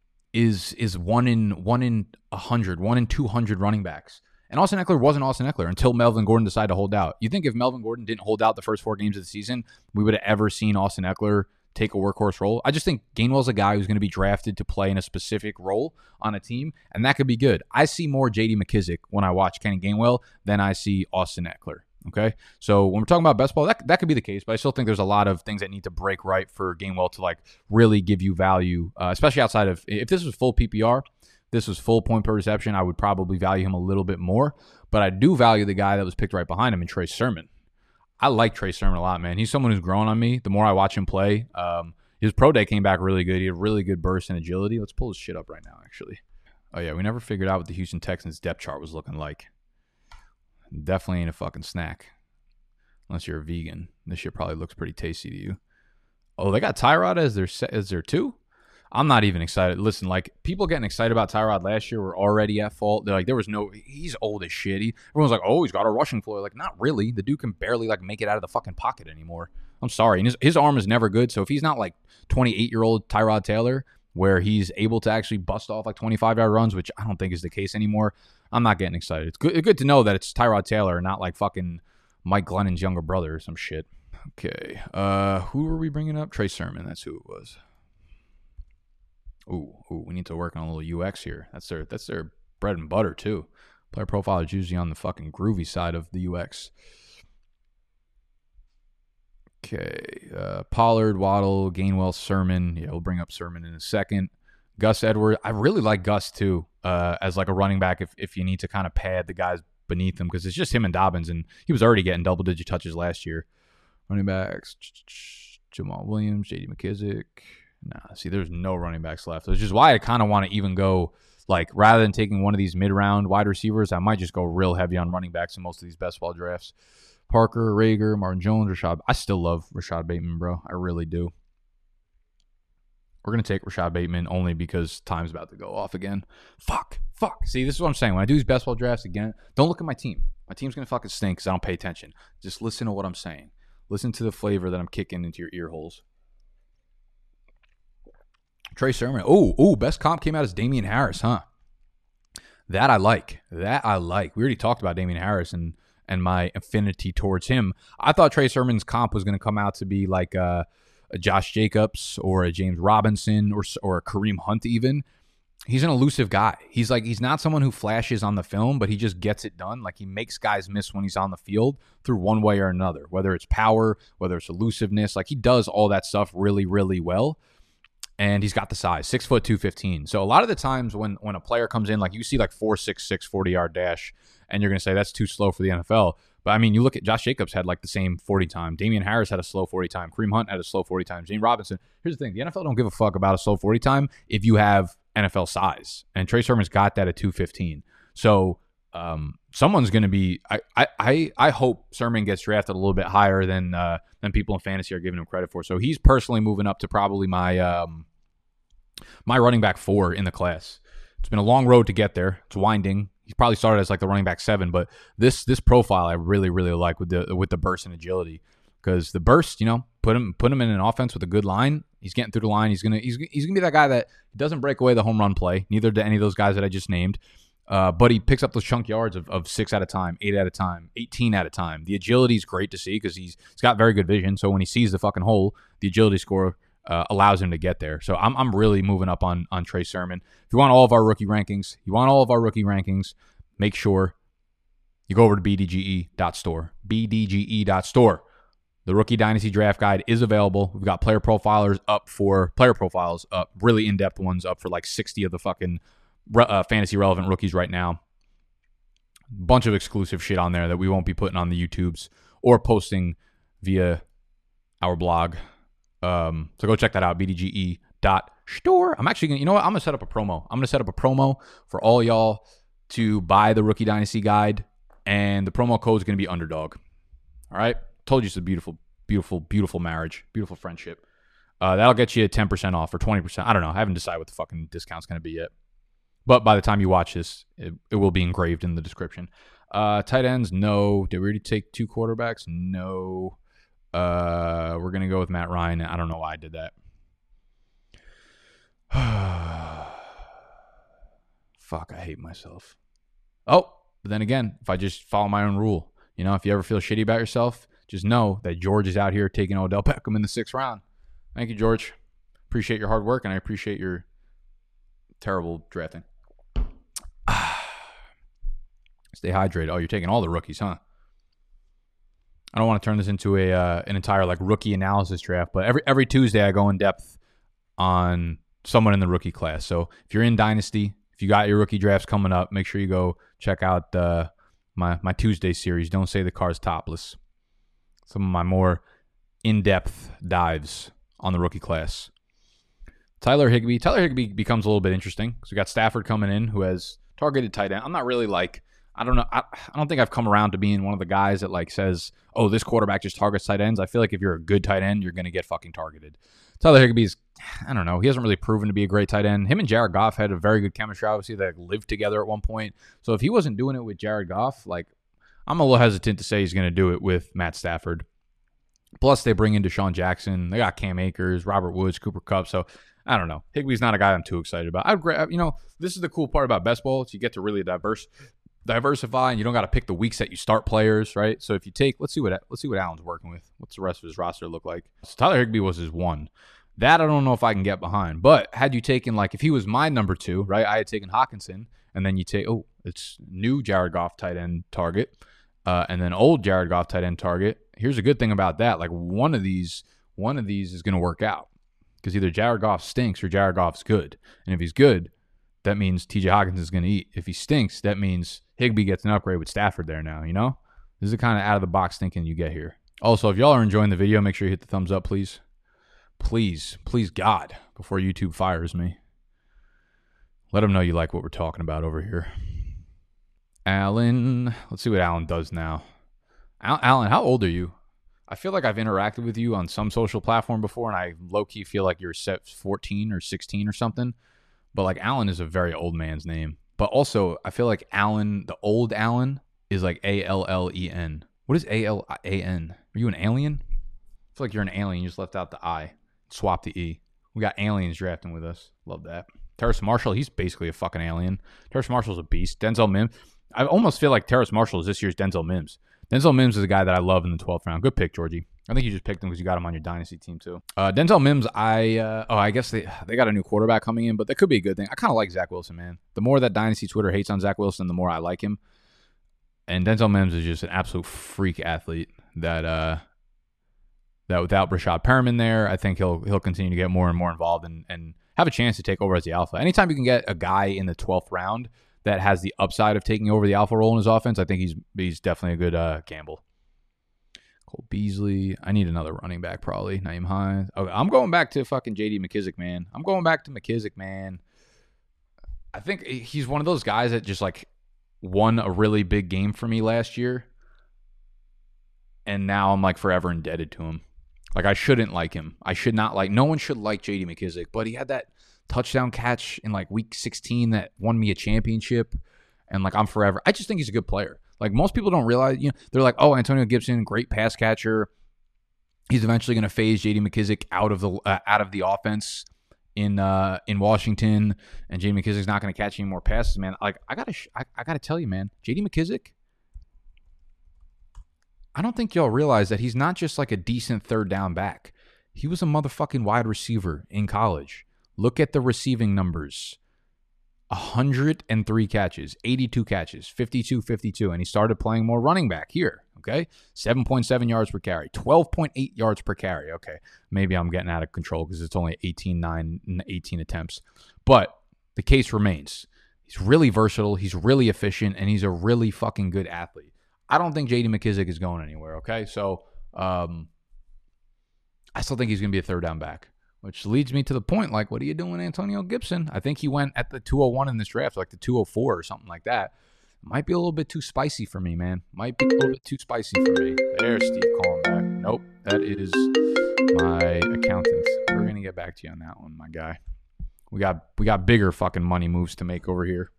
is 1 in 100, 1 in 200 running backs. And Austin Eckler wasn't Austin Eckler until Melvin Gordon decided to hold out. You think if Melvin Gordon didn't hold out the first 4 games of the season, we would have ever seen Austin Eckler take a workhorse role? I just think Gainwell's a guy who's going to be drafted to play in a specific role on a team, and that could be good. I see more J.D. McKissick when I watch Kenny Gainwell than I see Austin Eckler. Okay, so when we're talking about best ball, that could be the case, but I still think there's a lot of things that need to break right for Gainwell to like really give you value, especially outside of if this was full PPR. This was full point per reception, I would probably value him a little bit more. But I do value the guy that was picked right behind him in Trey Sermon. I like Trey Sermon a lot, man. He's someone who's grown on me the more I watch him play. His pro day came back really good. He had really good burst and agility. Let's pull his shit up right now, actually. Oh, yeah, we never figured out what the Houston Texans depth chart was looking like. Definitely ain't a fucking snack. Unless you're a vegan. This shit probably looks pretty tasty to you. Oh, they got Tyrod as their 2? I'm not even excited. Listen, like, people getting excited about Tyrod last year were already at fault. They're like, he's old as shit. Everyone's like, oh, he's got a rushing floor. Like, not really. The dude can barely, like, make it out of the fucking pocket anymore. I'm sorry. And his arm is never good. So if he's not, like, 28-year-old Tyrod Taylor, where he's able to actually bust off, like, 25-yard runs, which I don't think is the case anymore, I'm not getting excited. It's good to know that it's Tyrod Taylor, not, like, fucking Mike Glennon's younger brother or some shit. Okay. Who were we bringing up? Trey Sermon. That's who it was. Ooh, we need to work on a little UX here. That's their bread and butter too. Player profile is usually on the fucking groovy side of the UX. Okay, Pollard, Waddle, Gainwell, Sermon. Yeah, we'll bring up Sermon in a second. Gus Edwards. I really like Gus too, as like a running back if you need to kind of pad the guys beneath him, because it's just him and Dobbins, and he was already getting double-digit touches last year. Running backs, Jamal Williams, J.D. McKissick. Nah, see, there's no running backs left, which is why I kind of want to even go, like, rather than taking one of these mid-round wide receivers, I might just go real heavy on running backs in most of these best ball drafts. Parker, Rager, Martin Jones, Rashad. I still love Rashad Bateman, bro. I really do. We're going to take Rashad Bateman only because time's about to go off again. Fuck. See, this is what I'm saying. When I do these best ball drafts again, don't look at my team. My team's going to fucking stink because I don't pay attention. Just listen to what I'm saying. Listen to the flavor that I'm kicking into your ear holes. Trey Sermon. Oh, best comp came out as Damian Harris, huh? That I like. We already talked about Damian Harris and my affinity towards him. I thought Trey Sermon's comp was going to come out to be like a Josh Jacobs or a James Robinson or a Kareem Hunt even. He's an elusive guy. He's not someone who flashes on the film, but he just gets it done. Like, he makes guys miss when he's on the field through one way or another, whether it's power, whether it's elusiveness. Like, he does all that stuff really, really well. And he's got the size, 6 foot 215. So a lot of the times when a player comes in, like, you see like 4.66 40-yard dash, and you're going to say that's too slow for the NFL. But I mean, you look at Josh Jacobs had like the same 40 time. Damian Harris had a slow 40 time. Kareem Hunt had a slow 40 time. James Robinson. Here's the thing: the NFL don't give a fuck about a slow 40 time if you have NFL size. And Trey Sermon's got that at 215. So someone's going to be. I hope Sermon gets drafted a little bit higher than people in fantasy are giving him credit for. So he's personally moving up to probably my my running back 4 in the class. It's been a long road to get there. It's winding. He probably started as like the running back 7, but this profile I really, really like with the burst and agility, because the burst, put him in an offense with a good line. He's getting through the line. He's gonna be that guy that doesn't break away the home run play. Neither do any of those guys that I just named. But he picks up those chunk yards of 6 at a time, 8 at a time, 18 at a time. The agility is great to see because he's got very good vision. So when he sees the fucking hole, the agility score allows him to get there. So I'm really moving up on Trey Sermon. If you want all of our rookie rankings, make sure you go over to bdge.store. bdge.store. The Rookie Dynasty Draft Guide is available. We've got player profiles up, really in-depth ones up for like 60 of the fucking fantasy relevant rookies right now. Bunch of exclusive shit on there that we won't be putting on the YouTubes or posting via our blog. So go check that out, bdge.store. I'm actually going to, I'm going to set up a promo. I'm going to set up a promo for all y'all to buy the Rookie Dynasty Guide, and the promo code is going to be Underdog. All right? Told you it's a beautiful, beautiful, beautiful marriage, beautiful friendship. That'll get you 10% off or 20%. I don't know. I haven't decided what the fucking discount's going to be yet. But by the time you watch this, it will be engraved in the description. Tight ends, no. Did we already take 2 quarterbacks? No. We're going to go with Matt Ryan. I don't know why I did that. Fuck, I hate myself. Oh, but then again, if I just follow my own rule, if you ever feel shitty about yourself, just know that George is out here taking Odell Beckham in the 6th round. Thank you, George. Appreciate your hard work, and I appreciate your terrible drafting. Stay hydrated. Oh, you're taking all the rookies, huh? I don't want to turn this into an entire like rookie analysis draft, but every Tuesday I go in depth on someone in the rookie class. So if you're in Dynasty, if you got your rookie drafts coming up, make sure you go check out my Tuesday series. Don't say the car's topless. Some of my more in-depth dives on the rookie class. Tyler Higbee becomes a little bit interesting because we got Stafford coming in who has targeted tight end. I'm not really like I don't know. I don't think I've come around to being one of the guys that like says, "Oh, this quarterback just targets tight ends." I feel like if you're a good tight end, you're going to get fucking targeted. Tyler Higbee's, I don't know. He hasn't really proven to be a great tight end. Him and Jared Goff had a very good chemistry. Obviously, they lived together at one point. So if he wasn't doing it with Jared Goff, like I'm a little hesitant to say he's going to do it with Matt Stafford. Plus, they bring in Deshaun Jackson. They got Cam Akers, Robert Woods, Cooper Kupp. So I don't know. Higbee's not a guy I'm too excited about. This is the cool part about best ball. Is you get to really diversify, and you don't got to pick the weeks that you start players, right? So if you take, let's see what Allen's working with. What's the rest of his roster look like? So Tyler Higbee was his one. That I don't know if I can get behind. But had you taken, like, if he was my number 2, right? I had taken Hawkinson, and then you take, it's new Jared Goff tight end target, and then old Jared Goff tight end target. Here's a good thing about that: like one of these is going to work out because either Jared Goff stinks or Jared Goff's good, and if he's good, that means T.J. Hawkins is going to eat. If he stinks, that means Higbee gets an upgrade with Stafford there now, you know? This is the kind of out-of-the-box thinking you get here. Also, if y'all are enjoying the video, make sure you hit the thumbs up, please. Please, God, before YouTube fires me. Let them know you like what we're talking about over here. Allen. Let's see what Allen does now. Allen, how old are you? I feel like I've interacted with you on some social platform before, and I low-key feel like you're 14 or 16 or something. But, like, Allen is a very old man's name. But also, I feel like Allen, the old Allen, is like Allen. What is Alan? Are you an alien? I feel like you're an alien. You just left out the I. Swap the E. We got aliens drafting with us. Love that. Terrace Marshall, he's basically a fucking alien. Terrace Marshall's a beast. Denzel Mims. I almost feel like Terrace Marshall is this year's Denzel Mims. Denzel Mims is a guy that I love in the 12th round. Good pick, Georgie. I think you just picked him because you got him on your dynasty team too. Denzel Mims, I guess they got a new quarterback coming in, but that could be a good thing. I kind of like Zach Wilson, man. The more that dynasty Twitter hates on Zach Wilson, the more I like him. And Denzel Mims is just an absolute freak athlete that without Rashad Perriman there, I think he'll continue to get more and more involved and have a chance to take over as the alpha. Anytime you can get a guy in the 12th round that has the upside of taking over the alpha role in his offense, I think he's definitely a good gamble. Cole Beasley. I need another running back probably. Nyheim Hines. Okay, I'm going back to fucking J.D. McKissic, man. I think he's one of those guys that just like won a really big game for me last year, and now I'm like forever indebted to him. Like I shouldn't like him. No one should like J.D. McKissic, but he had that touchdown catch in like week 16 that won me a championship, and like I'm forever. I just think he's a good player. Like most people don't realize, they're like, oh, Antonio Gibson, great pass catcher. He's eventually going to phase J.D. McKissic out of the offense in Washington, and J.D. McKissic's not going to catch any more passes, man. Like I gotta tell you, man, J.D. McKissic. I don't think y'all realize that he's not just like a decent third down back. He was a motherfucking wide receiver in college. Look at the receiving numbers. 103 catches, 82 catches, 52, and he started playing more running back here, okay? 7.7 yards per carry, 12.8 yards per carry. Okay, maybe I'm getting out of control because it's only 18 attempts. But the case remains. He's really versatile, he's really efficient, and he's a really fucking good athlete. I don't think J.D. McKissic is going anywhere, okay? So I still think he's going to be a third down back. Which leads me to the point, like, what are you doing, Antonio Gibson? I think he went at the 201 in this draft, like the 204 or something like that. Might be a little bit too spicy for me, man. Might be a little bit too spicy for me. There's Steve calling back. Nope, that is my accountant. We're going to get back to you on that one, my guy. We got bigger fucking money moves to make over here.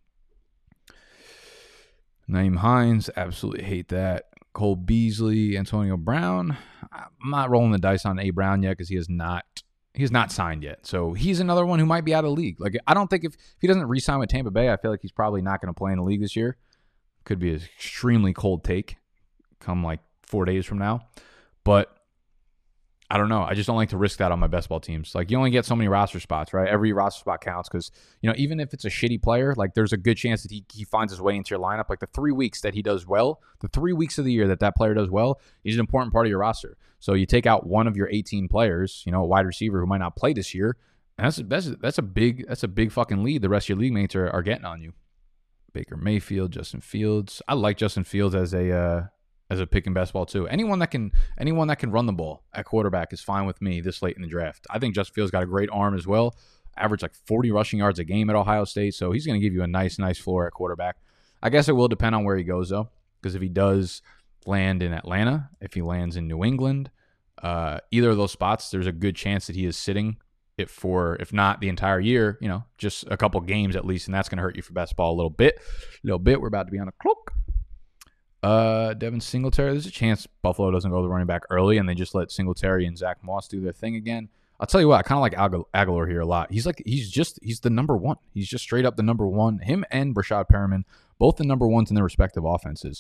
Nyheim Hines, absolutely hate that. Cole Beasley, Antonio Brown. I'm not rolling the dice on A. Brown yet because he's not signed yet. So he's another one who might be out of the league. Like I don't think if he doesn't re-sign with Tampa Bay, I feel like he's probably not going to play in the league this year. Could be an extremely cold take come like 4 days from now. But I don't know. I just don't like to risk that on my best ball teams. Like you only get so many roster spots, right? Every roster spot counts because, even if it's a shitty player, like there's a good chance that he finds his way into your lineup. Like the 3 weeks that he does well, the 3 weeks of the year that player does well, he's an important part of your roster. So you take out one of your 18 players, a wide receiver who might not play this year, and that's a big fucking lead the rest of your league mates are getting on you. Baker Mayfield, Justin Fields. I like Justin Fields as a pick in best ball too. Anyone that can run the ball at quarterback is fine with me this late in the draft. I think Justin Fields got a great arm as well. Averaged like 40 rushing yards a game at Ohio State, so he's going to give you a nice floor at quarterback. I guess it will depend on where he goes, though, because if he does land in Atlanta, if he lands in New England, either of those spots, there's a good chance that he is sitting it for, if not the entire year, just a couple games at least, and that's going to hurt you for best ball a little bit. We're about to be on the clock. Devin Singletary, there's a chance Buffalo doesn't go the running back early and they just let Singletary and Zach Moss do their thing again. I'll tell you what, I kind of like Aguilar here a lot. He's the number one. He's just straight up the number one. Him and Brashad Perriman, both the number ones in their respective offenses.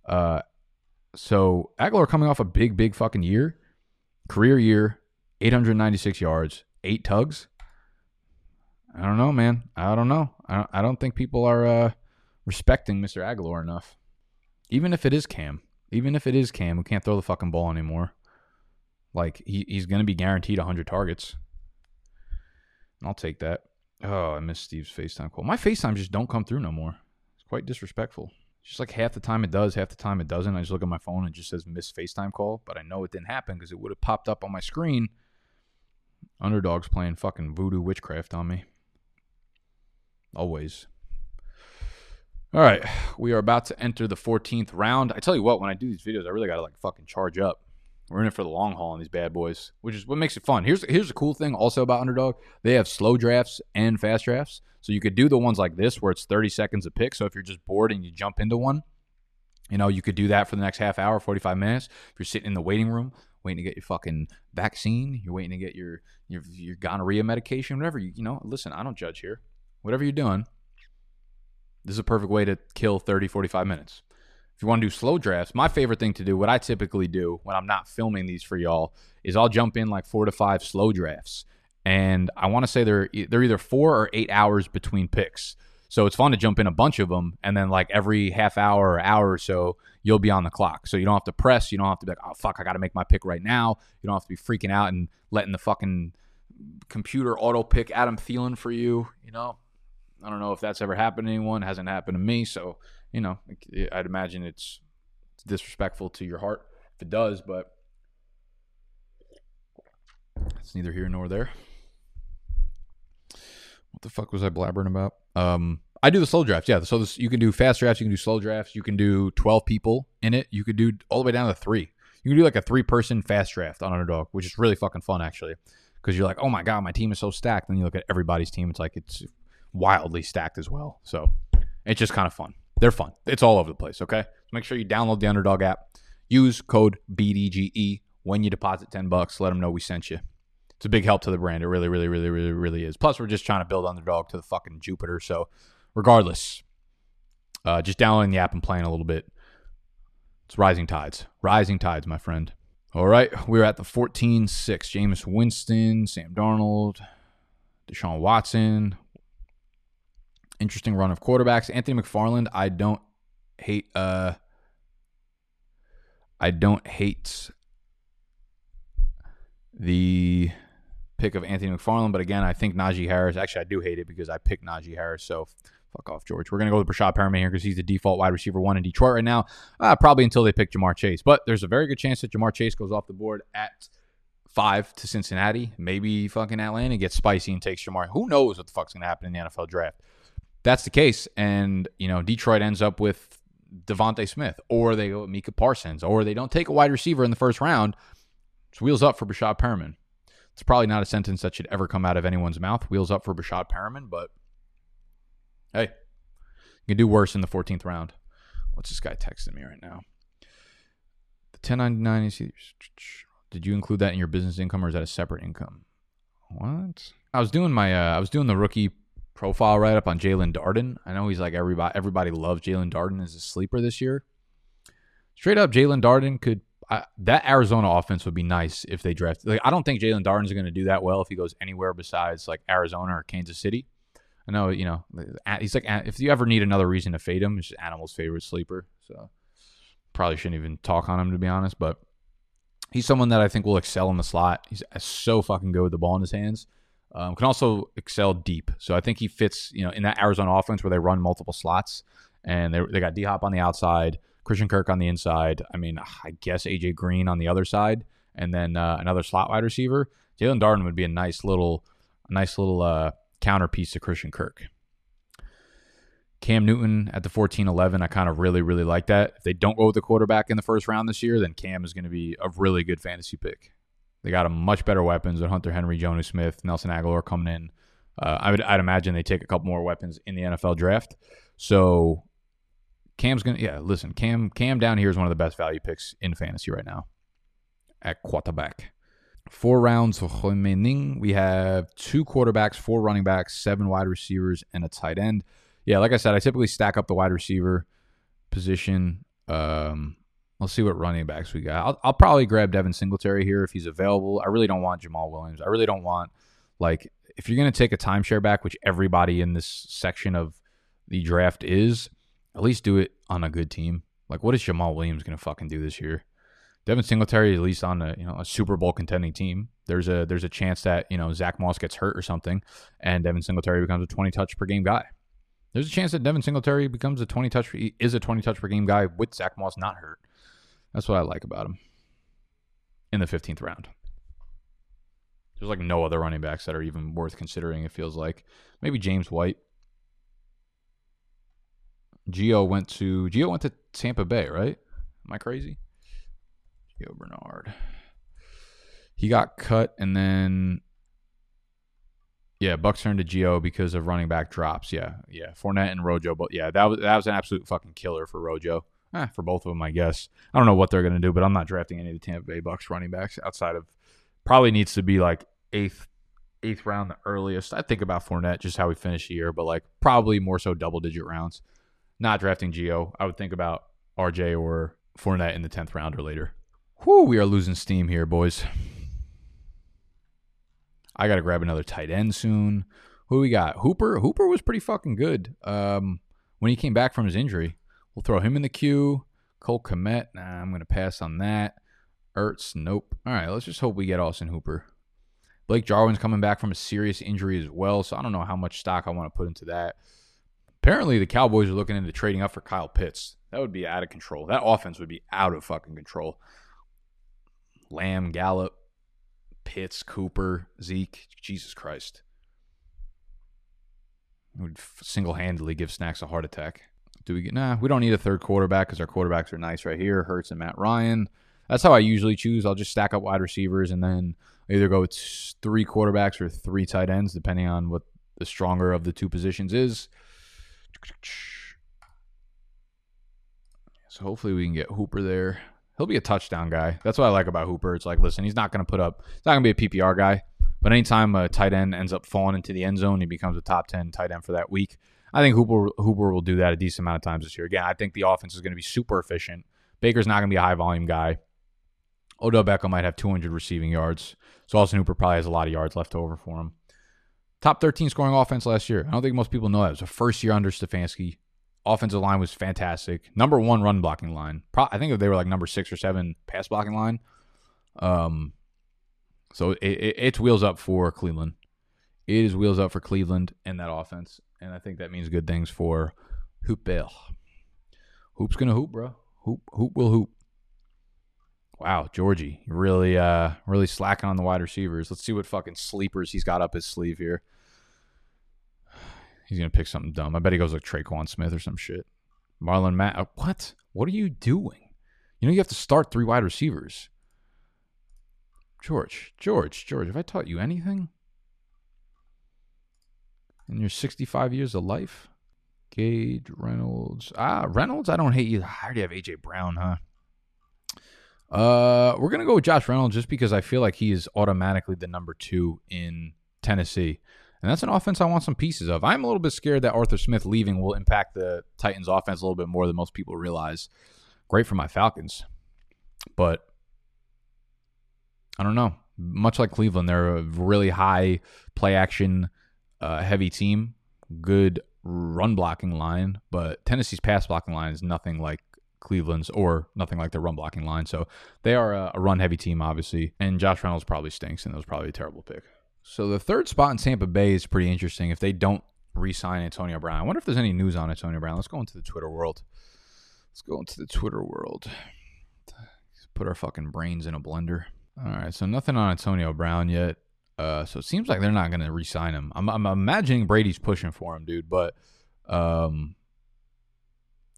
So Aguilar coming off a big fucking year, career year, 896 yards, 8 tugs. I don't know, man. I don't know. I don't think people are respecting Mr. Aguilar enough. Even if it is Cam who can't throw the fucking ball anymore. Like, he's going to be guaranteed 100 targets. I'll take that. Oh, I missed Steve's FaceTime call. My FaceTime just don't come through no more. It's quite disrespectful. It's just like half the time it does, half the time it doesn't. I just look at my phone and it just says missed FaceTime call, but I know it didn't happen because it would have popped up on my screen. Underdog's playing fucking voodoo witchcraft on me. Always. All right, we are about to enter the 14th round. I tell you what, when I do these videos, I really got to fucking charge up. We're in it for the long haul on these bad boys, which is what makes it fun. Here's the cool thing also about Underdog. They have slow drafts and fast drafts. So you could do the ones like this where it's 30 seconds a pick. So if you're just bored and you jump into one, you could do that for the next half hour, 45 minutes. If you're sitting in the waiting room, waiting to get your fucking vaccine, you're waiting to get your gonorrhea medication, whatever. Listen, I don't judge here. Whatever you're doing, this is a perfect way to kill 30, 45 minutes. If you want to do slow drafts, my favorite thing to do, what I typically do when I'm not filming these for y'all, is I'll jump in like 4 to 5 slow drafts. And I want to say they're either 4 or 8 hours between picks. So it's fun to jump in a bunch of them, and then like every half hour or hour or so, you'll be on the clock. So you don't have to press. You don't have to be like, oh, fuck, I got to make my pick right now. You don't have to be freaking out and letting the fucking computer auto pick Adam Thielen for you. I don't know if that's ever happened to anyone. It hasn't happened to me. So, I'd imagine it's disrespectful to your heart if it does, but it's neither here nor there. What the fuck was I blabbering about? I do the slow drafts. Yeah. So you can do fast drafts. You can do slow drafts. You can do 12 people in it. You could do all the way down to 3. You can do like a 3-person fast draft on Underdog, which is really fucking fun, actually, because you're like, oh my God, my team is so stacked. And you look at everybody's team. It's like it's wildly stacked as well. So it's just kind of fun. They're fun. It's all over the place, okay? So make sure you download the Underdog app. Use code BDGE when you deposit $10. Let them know we sent you. It's a big help to the brand. It really, really, really, really, really is. Plus, we're just trying to build Underdog to the fucking Jupiter. So regardless, just downloading the app and playing a little bit. It's rising tides. Rising tides, my friend. All right, we're at the 14-6. Jameis Winston, Sam Darnold, Deshaun Watson. Interesting run of quarterbacks. Anthony McFarland, I don't hate the pick of Anthony McFarland, but again, I think Najee Harris. Actually, I do hate it because I picked Najee Harris, so fuck off, George. We're going to go with Brashad Perriman here because he's the default wide receiver 1 in Detroit right now, probably until they pick Jamar Chase. But there's a very good chance that Jamar Chase goes off the board at 5 to Cincinnati. Maybe fucking Atlanta gets spicy and takes Jamar. Who knows what the fuck's going to happen in the NFL draft? That's the case, and Detroit ends up with Devontae Smith, or they go with Micah Parsons, or they don't take a wide receiver in the first round. It's wheels up for Brashad Perriman. It's probably not a sentence that should ever come out of anyone's mouth. Wheels up for Brashad Perriman, but hey, you can do worse in the 14th round. What's this guy texting me right now? The 1099. Did you include that in your business income, or is that a separate income? What? I was doing the rookie profile write up on Jalen Darden. I know he's like everybody loves Jalen Darden as a sleeper this year. Straight up, Jalen Darden could that Arizona offense would be nice if they drafted. Like, I don't think Jalen Darden's going to do that well if he goes anywhere besides like Arizona or Kansas City. I know, he's like, if you ever need another reason to fade him, it's just Animal's favorite sleeper. So probably shouldn't even talk on him, to be honest. But he's someone that I think will excel in the slot. He's so fucking good with the ball in his hands. Can also excel deep. So I think he fits, in that Arizona offense where they run multiple slots. And they got D-Hop on the outside, Christian Kirk on the inside. I mean, I guess A.J. Green on the other side. And then another slot wide receiver. Jalen Darden would be a nice little counterpiece to Christian Kirk. Cam Newton at the 14-11, I kind of really, really like that. If they don't go with the quarterback in the first round this year, then Cam is going to be a really good fantasy pick. They got a much better weapons with Hunter Henry, Jonnu Smith, Nelson Aguilar coming in. I'd imagine they take a couple more weapons in the NFL draft. So Cam's going to, listen, Cam down here is one of the best value picks in fantasy right now at quarterback. 4 rounds remaining. We have 2 quarterbacks, 4 running backs, 7 wide receivers, and a tight end. Yeah, like I said, I typically stack up the wide receiver position. Let's see what running backs we got. I'll probably grab Devin Singletary here if he's available. I really don't want Jamal Williams. I really don't want, if you're going to take a timeshare back, which everybody in this section of the draft is, at least do it on a good team. What is Jamal Williams going to fucking do this year? Devin Singletary is at least on a Super Bowl contending team. There's a chance that Zach Moss gets hurt or something, and Devin Singletary becomes a 20 touch per game guy. There's a chance that Devin Singletary becomes a 20 touch per game guy with Zach Moss not hurt. That's what I like about him. In the 15th round, there's no other running backs that are even worth considering. It feels like maybe James White. Gio went to Tampa Bay, right? Am I crazy? Gio Bernard. He got cut, and then Bucks turned to Gio because of running back drops. Yeah. Fournette and Rojo, but that was an absolute fucking killer for Rojo. For both of them, I guess. I don't know what they're gonna do, but I'm not drafting any of the Tampa Bay Bucks running backs outside of probably needs to be eighth round the earliest. I think about Fournette, just how we finish the year, but probably more so double digit rounds. Not drafting Gio. I would think about RJ or Fournette in the 10th round or later. Whew, we are losing steam here, boys. I got to grab another tight end soon. Who we got? Hooper. Hooper was pretty fucking good when he came back from his injury. We'll throw him in the queue. Cole Kmet. Nah, I'm going to pass on that. Ertz. Nope. All right, let's just hope we get Austin Hooper. Blake Jarwin's coming back from a serious injury as well, so I don't know how much stock I want to put into that. Apparently, the Cowboys are looking into trading up for Kyle Pitts. That would be out of control. That offense would be out of fucking control. Lamb, Gallup, Pitts, Cooper, Zeke. Jesus Christ. It would single-handedly give Snacks a heart attack. We don't need a third quarterback because our quarterbacks are nice right here. Hurts and Matt Ryan. That's how I usually choose. I'll just stack up wide receivers and then either go with 3 quarterbacks or 3 tight ends, depending on what the stronger of the 2 positions is. So hopefully we can get Hooper there. He'll be a touchdown guy. That's what I like about Hooper. It's listen, he's not going to be a PPR guy, but anytime a tight end ends up falling into the end zone, he becomes a top 10 tight end for that week. I think Hooper will do that a decent amount of times this year. Again, I think the offense is going to be super efficient. Baker's not going to be a high-volume guy. Odell Beckham might have 200 receiving yards, so Austin Hooper probably has a lot of yards left over for him. Top 13 scoring offense last year. I don't think most people know that. It was the first year under Stefanski. Offensive line was fantastic. Number 1 run blocking line. I think they were number 6 or 7 pass blocking line. So it's wheels up for Cleveland. It is wheels up for Cleveland in that offense. And I think that means good things for Hooper. Hoop's going to hoop, bro. Hoop will hoop. Wow, Georgie. Really slacking on the wide receivers. Let's see what fucking sleepers he's got up his sleeve here. He's going to pick something dumb. I bet he goes Traquan Smith or some shit. Marlon Mack. What? What are you doing? You have to start 3 wide receivers. George, have I taught you anything? In your 65 years of life? Gage, Reynolds. Reynolds, I don't hate you. I already have A.J. Brown, huh? We're going to go with Josh Reynolds just because I feel like he is automatically the number 2 in Tennessee. And that's an offense I want some pieces of. I'm a little bit scared that Arthur Smith leaving will impact the Titans offense a little bit more than most people realize. Great for my Falcons. But I don't know. Much like Cleveland, they're a really high play action heavy team. Good run blocking line. But Tennessee's pass blocking line is nothing like Cleveland's or nothing like their run blocking line. So they are a run heavy team, obviously. And Josh Reynolds probably stinks, and that was probably a terrible pick. So the third spot in Tampa Bay is pretty interesting if they don't re-sign Antonio Brown. I wonder if there's any news on Antonio Brown. Let's go into the Twitter world. Put our fucking brains in a blender. All right, so nothing on Antonio Brown yet. So it seems like they're not going to re-sign him. I'm imagining Brady's pushing for him, dude. But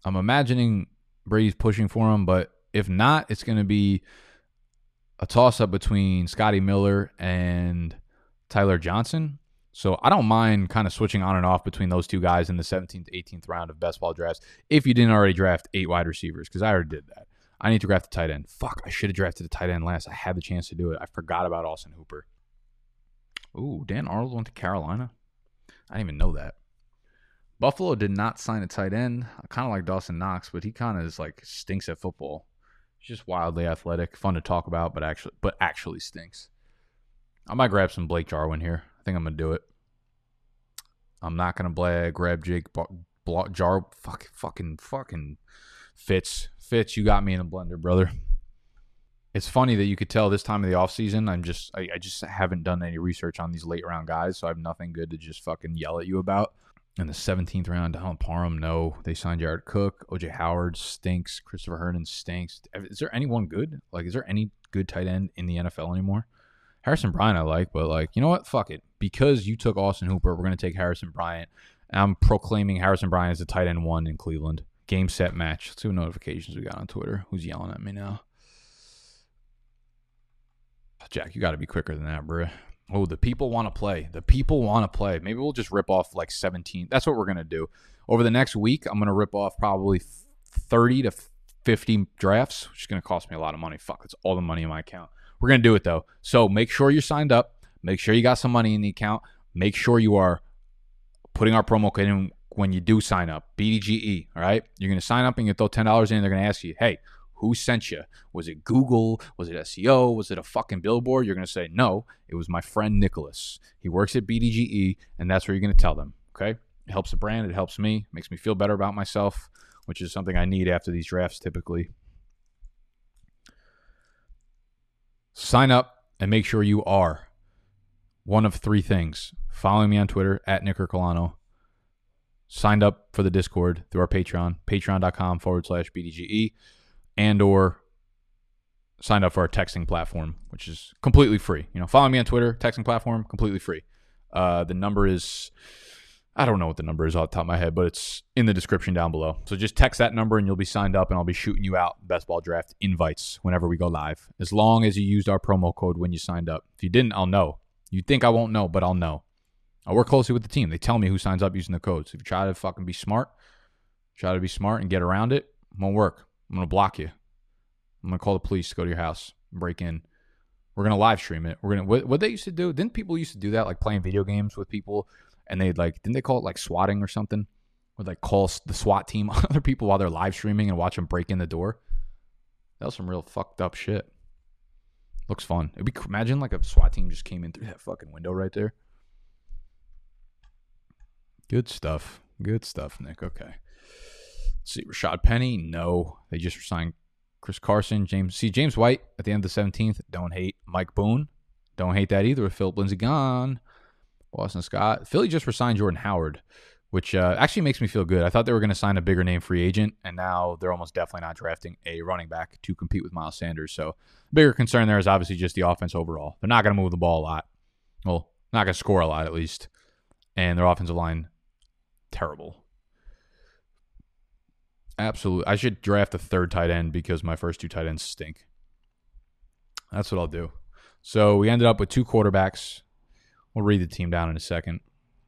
I'm imagining Brady's pushing for him, but if not, it's going to be a toss-up between Scotty Miller and Tyler Johnson. So I don't mind kind of switching on and off between those two guys in the 17th, 18th round of best ball drafts if you didn't already draft 8 wide receivers, because I already did that. I need to draft a tight end. Fuck, I should have drafted a tight end last. I had the chance to do it. I forgot about Austin Hooper. Ooh, Dan Arnold went to Carolina. I didn't even know that. Buffalo did not sign a tight end. I kind of like Dawson Knox, but he kind of is like stinks at football. He's just wildly athletic, fun to talk about, but actually stinks. I might grab some Blake Jarwin here. I think I'm gonna do it. I'm not gonna grab Jake fucking Fitz. You got me in a blender, brother. It's funny that you could tell this time of the offseason, I just haven't done any research on these late round guys, so I have nothing good to just fucking yell at you about. In the 17th round, Donald Parham, no. They signed Jared Cook. O.J. Howard stinks. Christopher Herndon stinks. Is there anyone good? Like, is there any good tight end in the NFL anymore? Harrison Bryant I like, but, like, you know what? Fuck it. Because you took Austin Hooper, we're going to take Harrison Bryant. I'm proclaiming Harrison Bryant as the tight end 1 in Cleveland. Game, set, match. Let's see what notifications we got on Twitter. Who's yelling at me now? Jack, you got to be quicker than that, bro. Oh, the people want to play. The people want to play. Maybe we'll just rip off like 17. That's what we're going to do. Over the next week, I'm going to rip off probably 30 to 50 drafts, which is going to cost me a lot of money. Fuck, that's all the money in my account. We're going to do it, though. So make sure you're signed up. Make sure you got some money in the account. Make sure you are putting our promo code in when you do sign up. BDGE, all right? You're going to sign up and you throw $10 in. They're going to ask you, hey, who sent you? Was it Google? Was it SEO? Was it a fucking billboard? You're going to say, no, it was my friend Nicholas. He works at BDGE, and that's what you're going to tell them, okay? It helps the brand. It helps me. Makes me feel better about myself, which is something I need after these drafts typically. Sign up and make sure you are one of 3 things. Following me on Twitter, at Nick Ercolano. Signed up for the Discord through our Patreon, patreon.com/BDGE. And or sign up for our texting platform, which is completely free. You know, follow me on Twitter, texting platform, completely free. The number is, I don't know what the number is off the top of my head, but it's in the description down below. So just text that number and you'll be signed up, and I'll be shooting you out best ball draft invites whenever we go live, as long as you used our promo code when you signed up. If you didn't, I'll know. You think I won't know, but I'll know. I work closely with the team. They tell me who signs up using the codes. If you try to fucking be smart, and get around it, it won't work. I'm going to block you. I'm going to call the police to go to your house, break in. We're going to live stream it. We're going to, what they used to do, didn't people used to do that, like playing video games with people, and they'd like, didn't they call it like swatting or something? Or like call the SWAT team on other people while they're live streaming and watch them break in the door? That was some real fucked up shit. Looks fun. Imagine like a SWAT team just came in through that fucking window right there. Good stuff. Good stuff, Nick. Okay. Let's see. Rashad Penny, no. They just signed Chris Carson. James White at the end of the 17th. Don't hate. Mike Boone. Don't hate that either with Philip Lindsay gone. Boston Scott. Philly just resigned Jordan Howard, which actually makes me feel good. I thought they were going to sign a bigger name free agent, and now they're almost definitely not drafting a running back to compete with Miles Sanders. So bigger concern there is obviously just the offense overall. They're not going to move the ball a lot. Well, not going to score a lot at least. And their offensive line, terrible. Absolutely. I should draft a 3rd tight end because my first 2 tight ends stink. That's what I'll do. So we ended up with 2 quarterbacks. We'll read the team down in a second.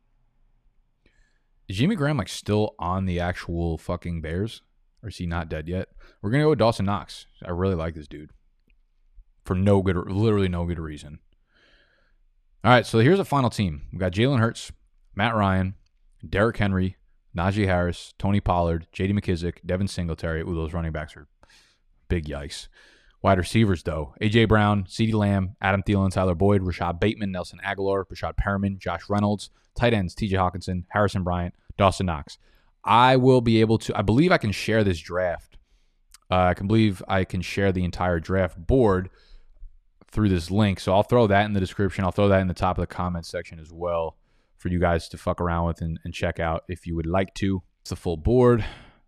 Is Jimmy Graham like still on the actual fucking Bears? Or is he not dead yet? We're going to go with Dawson Knox. I really like this dude. For literally no good reason. All right, so here's a final team. We got Jalen Hurts, Matt Ryan, Derrick Henry, Najee Harris, Tony Pollard, J.D. McKissick, Devin Singletary. Ooh, those running backs are big yikes. Wide receivers, though. A.J. Brown, CeeDee Lamb, Adam Thielen, Tyler Boyd, Rashad Bateman, Nelson Aguilar, Rashad Perriman, Josh Reynolds. Tight ends, T.J. Hawkinson, Harrison Bryant, Dawson Knox. I believe I can share this draft. I can share the entire draft board through this link. So I'll throw that in the description. I'll throw that in the top of the comments section as well for you guys to fuck around with and check out if you would like to. It's the full board.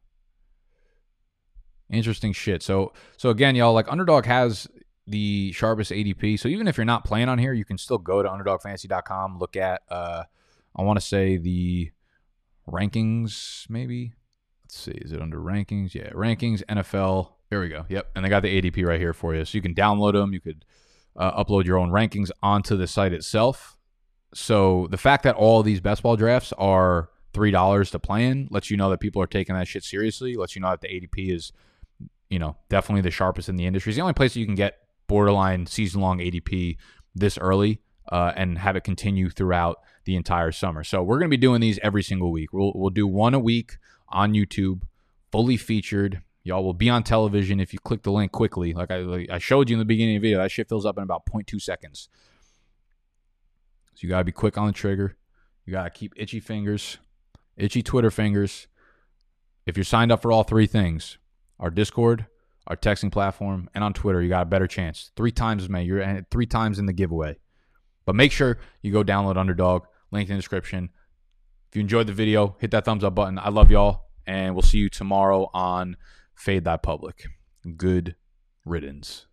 Interesting shit. So again, y'all, like Underdog has the sharpest ADP. So even if you're not playing on here, you can still go to underdogfantasy.com, look at, I want to say the rankings maybe. Let's see. Is it under rankings? Yeah, rankings, NFL. Here we go. Yep. And they got the ADP right here for you. So you can download them. You could upload your own rankings onto the site itself. So the fact that all these best ball drafts are $3 to play in lets you know that people are taking that shit seriously. Lets you know that the ADP is, definitely the sharpest in the industry. It's the only place that you can get borderline season-long ADP this early and have it continue throughout the entire summer. So we're going to be doing these every single week. We'll do one a week on YouTube, fully featured. Y'all will be on television if you click the link quickly. Like I showed you in the beginning of the video, that shit fills up in about 0.2 seconds. So you got to be quick on the trigger. You got to keep itchy fingers, itchy Twitter fingers. If you're signed up for all three things, our Discord, our texting platform, and on Twitter, you got a better chance. 3 times as many. You're 3 times in the giveaway. But make sure you go download Underdog. Link in the description. If you enjoyed the video, hit that thumbs up button. I love y'all, and we'll see you tomorrow on Fade That Public. Good riddance.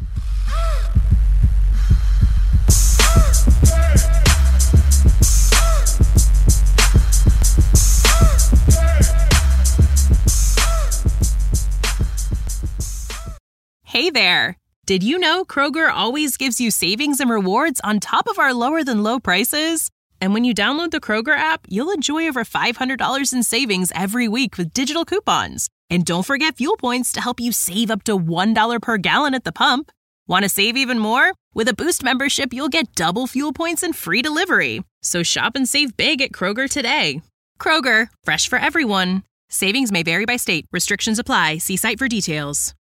Hey there! Did you know Kroger always gives you savings and rewards on top of our lower-than-low prices? And when you download the Kroger app, you'll enjoy over $500 in savings every week with digital coupons. And don't forget fuel points to help you save up to $1 per gallon at the pump. Want to save even more? With a Boost membership, you'll get double fuel points and free delivery. So shop and save big at Kroger today. Kroger, fresh for everyone. Savings may vary by state. Restrictions apply. See site for details.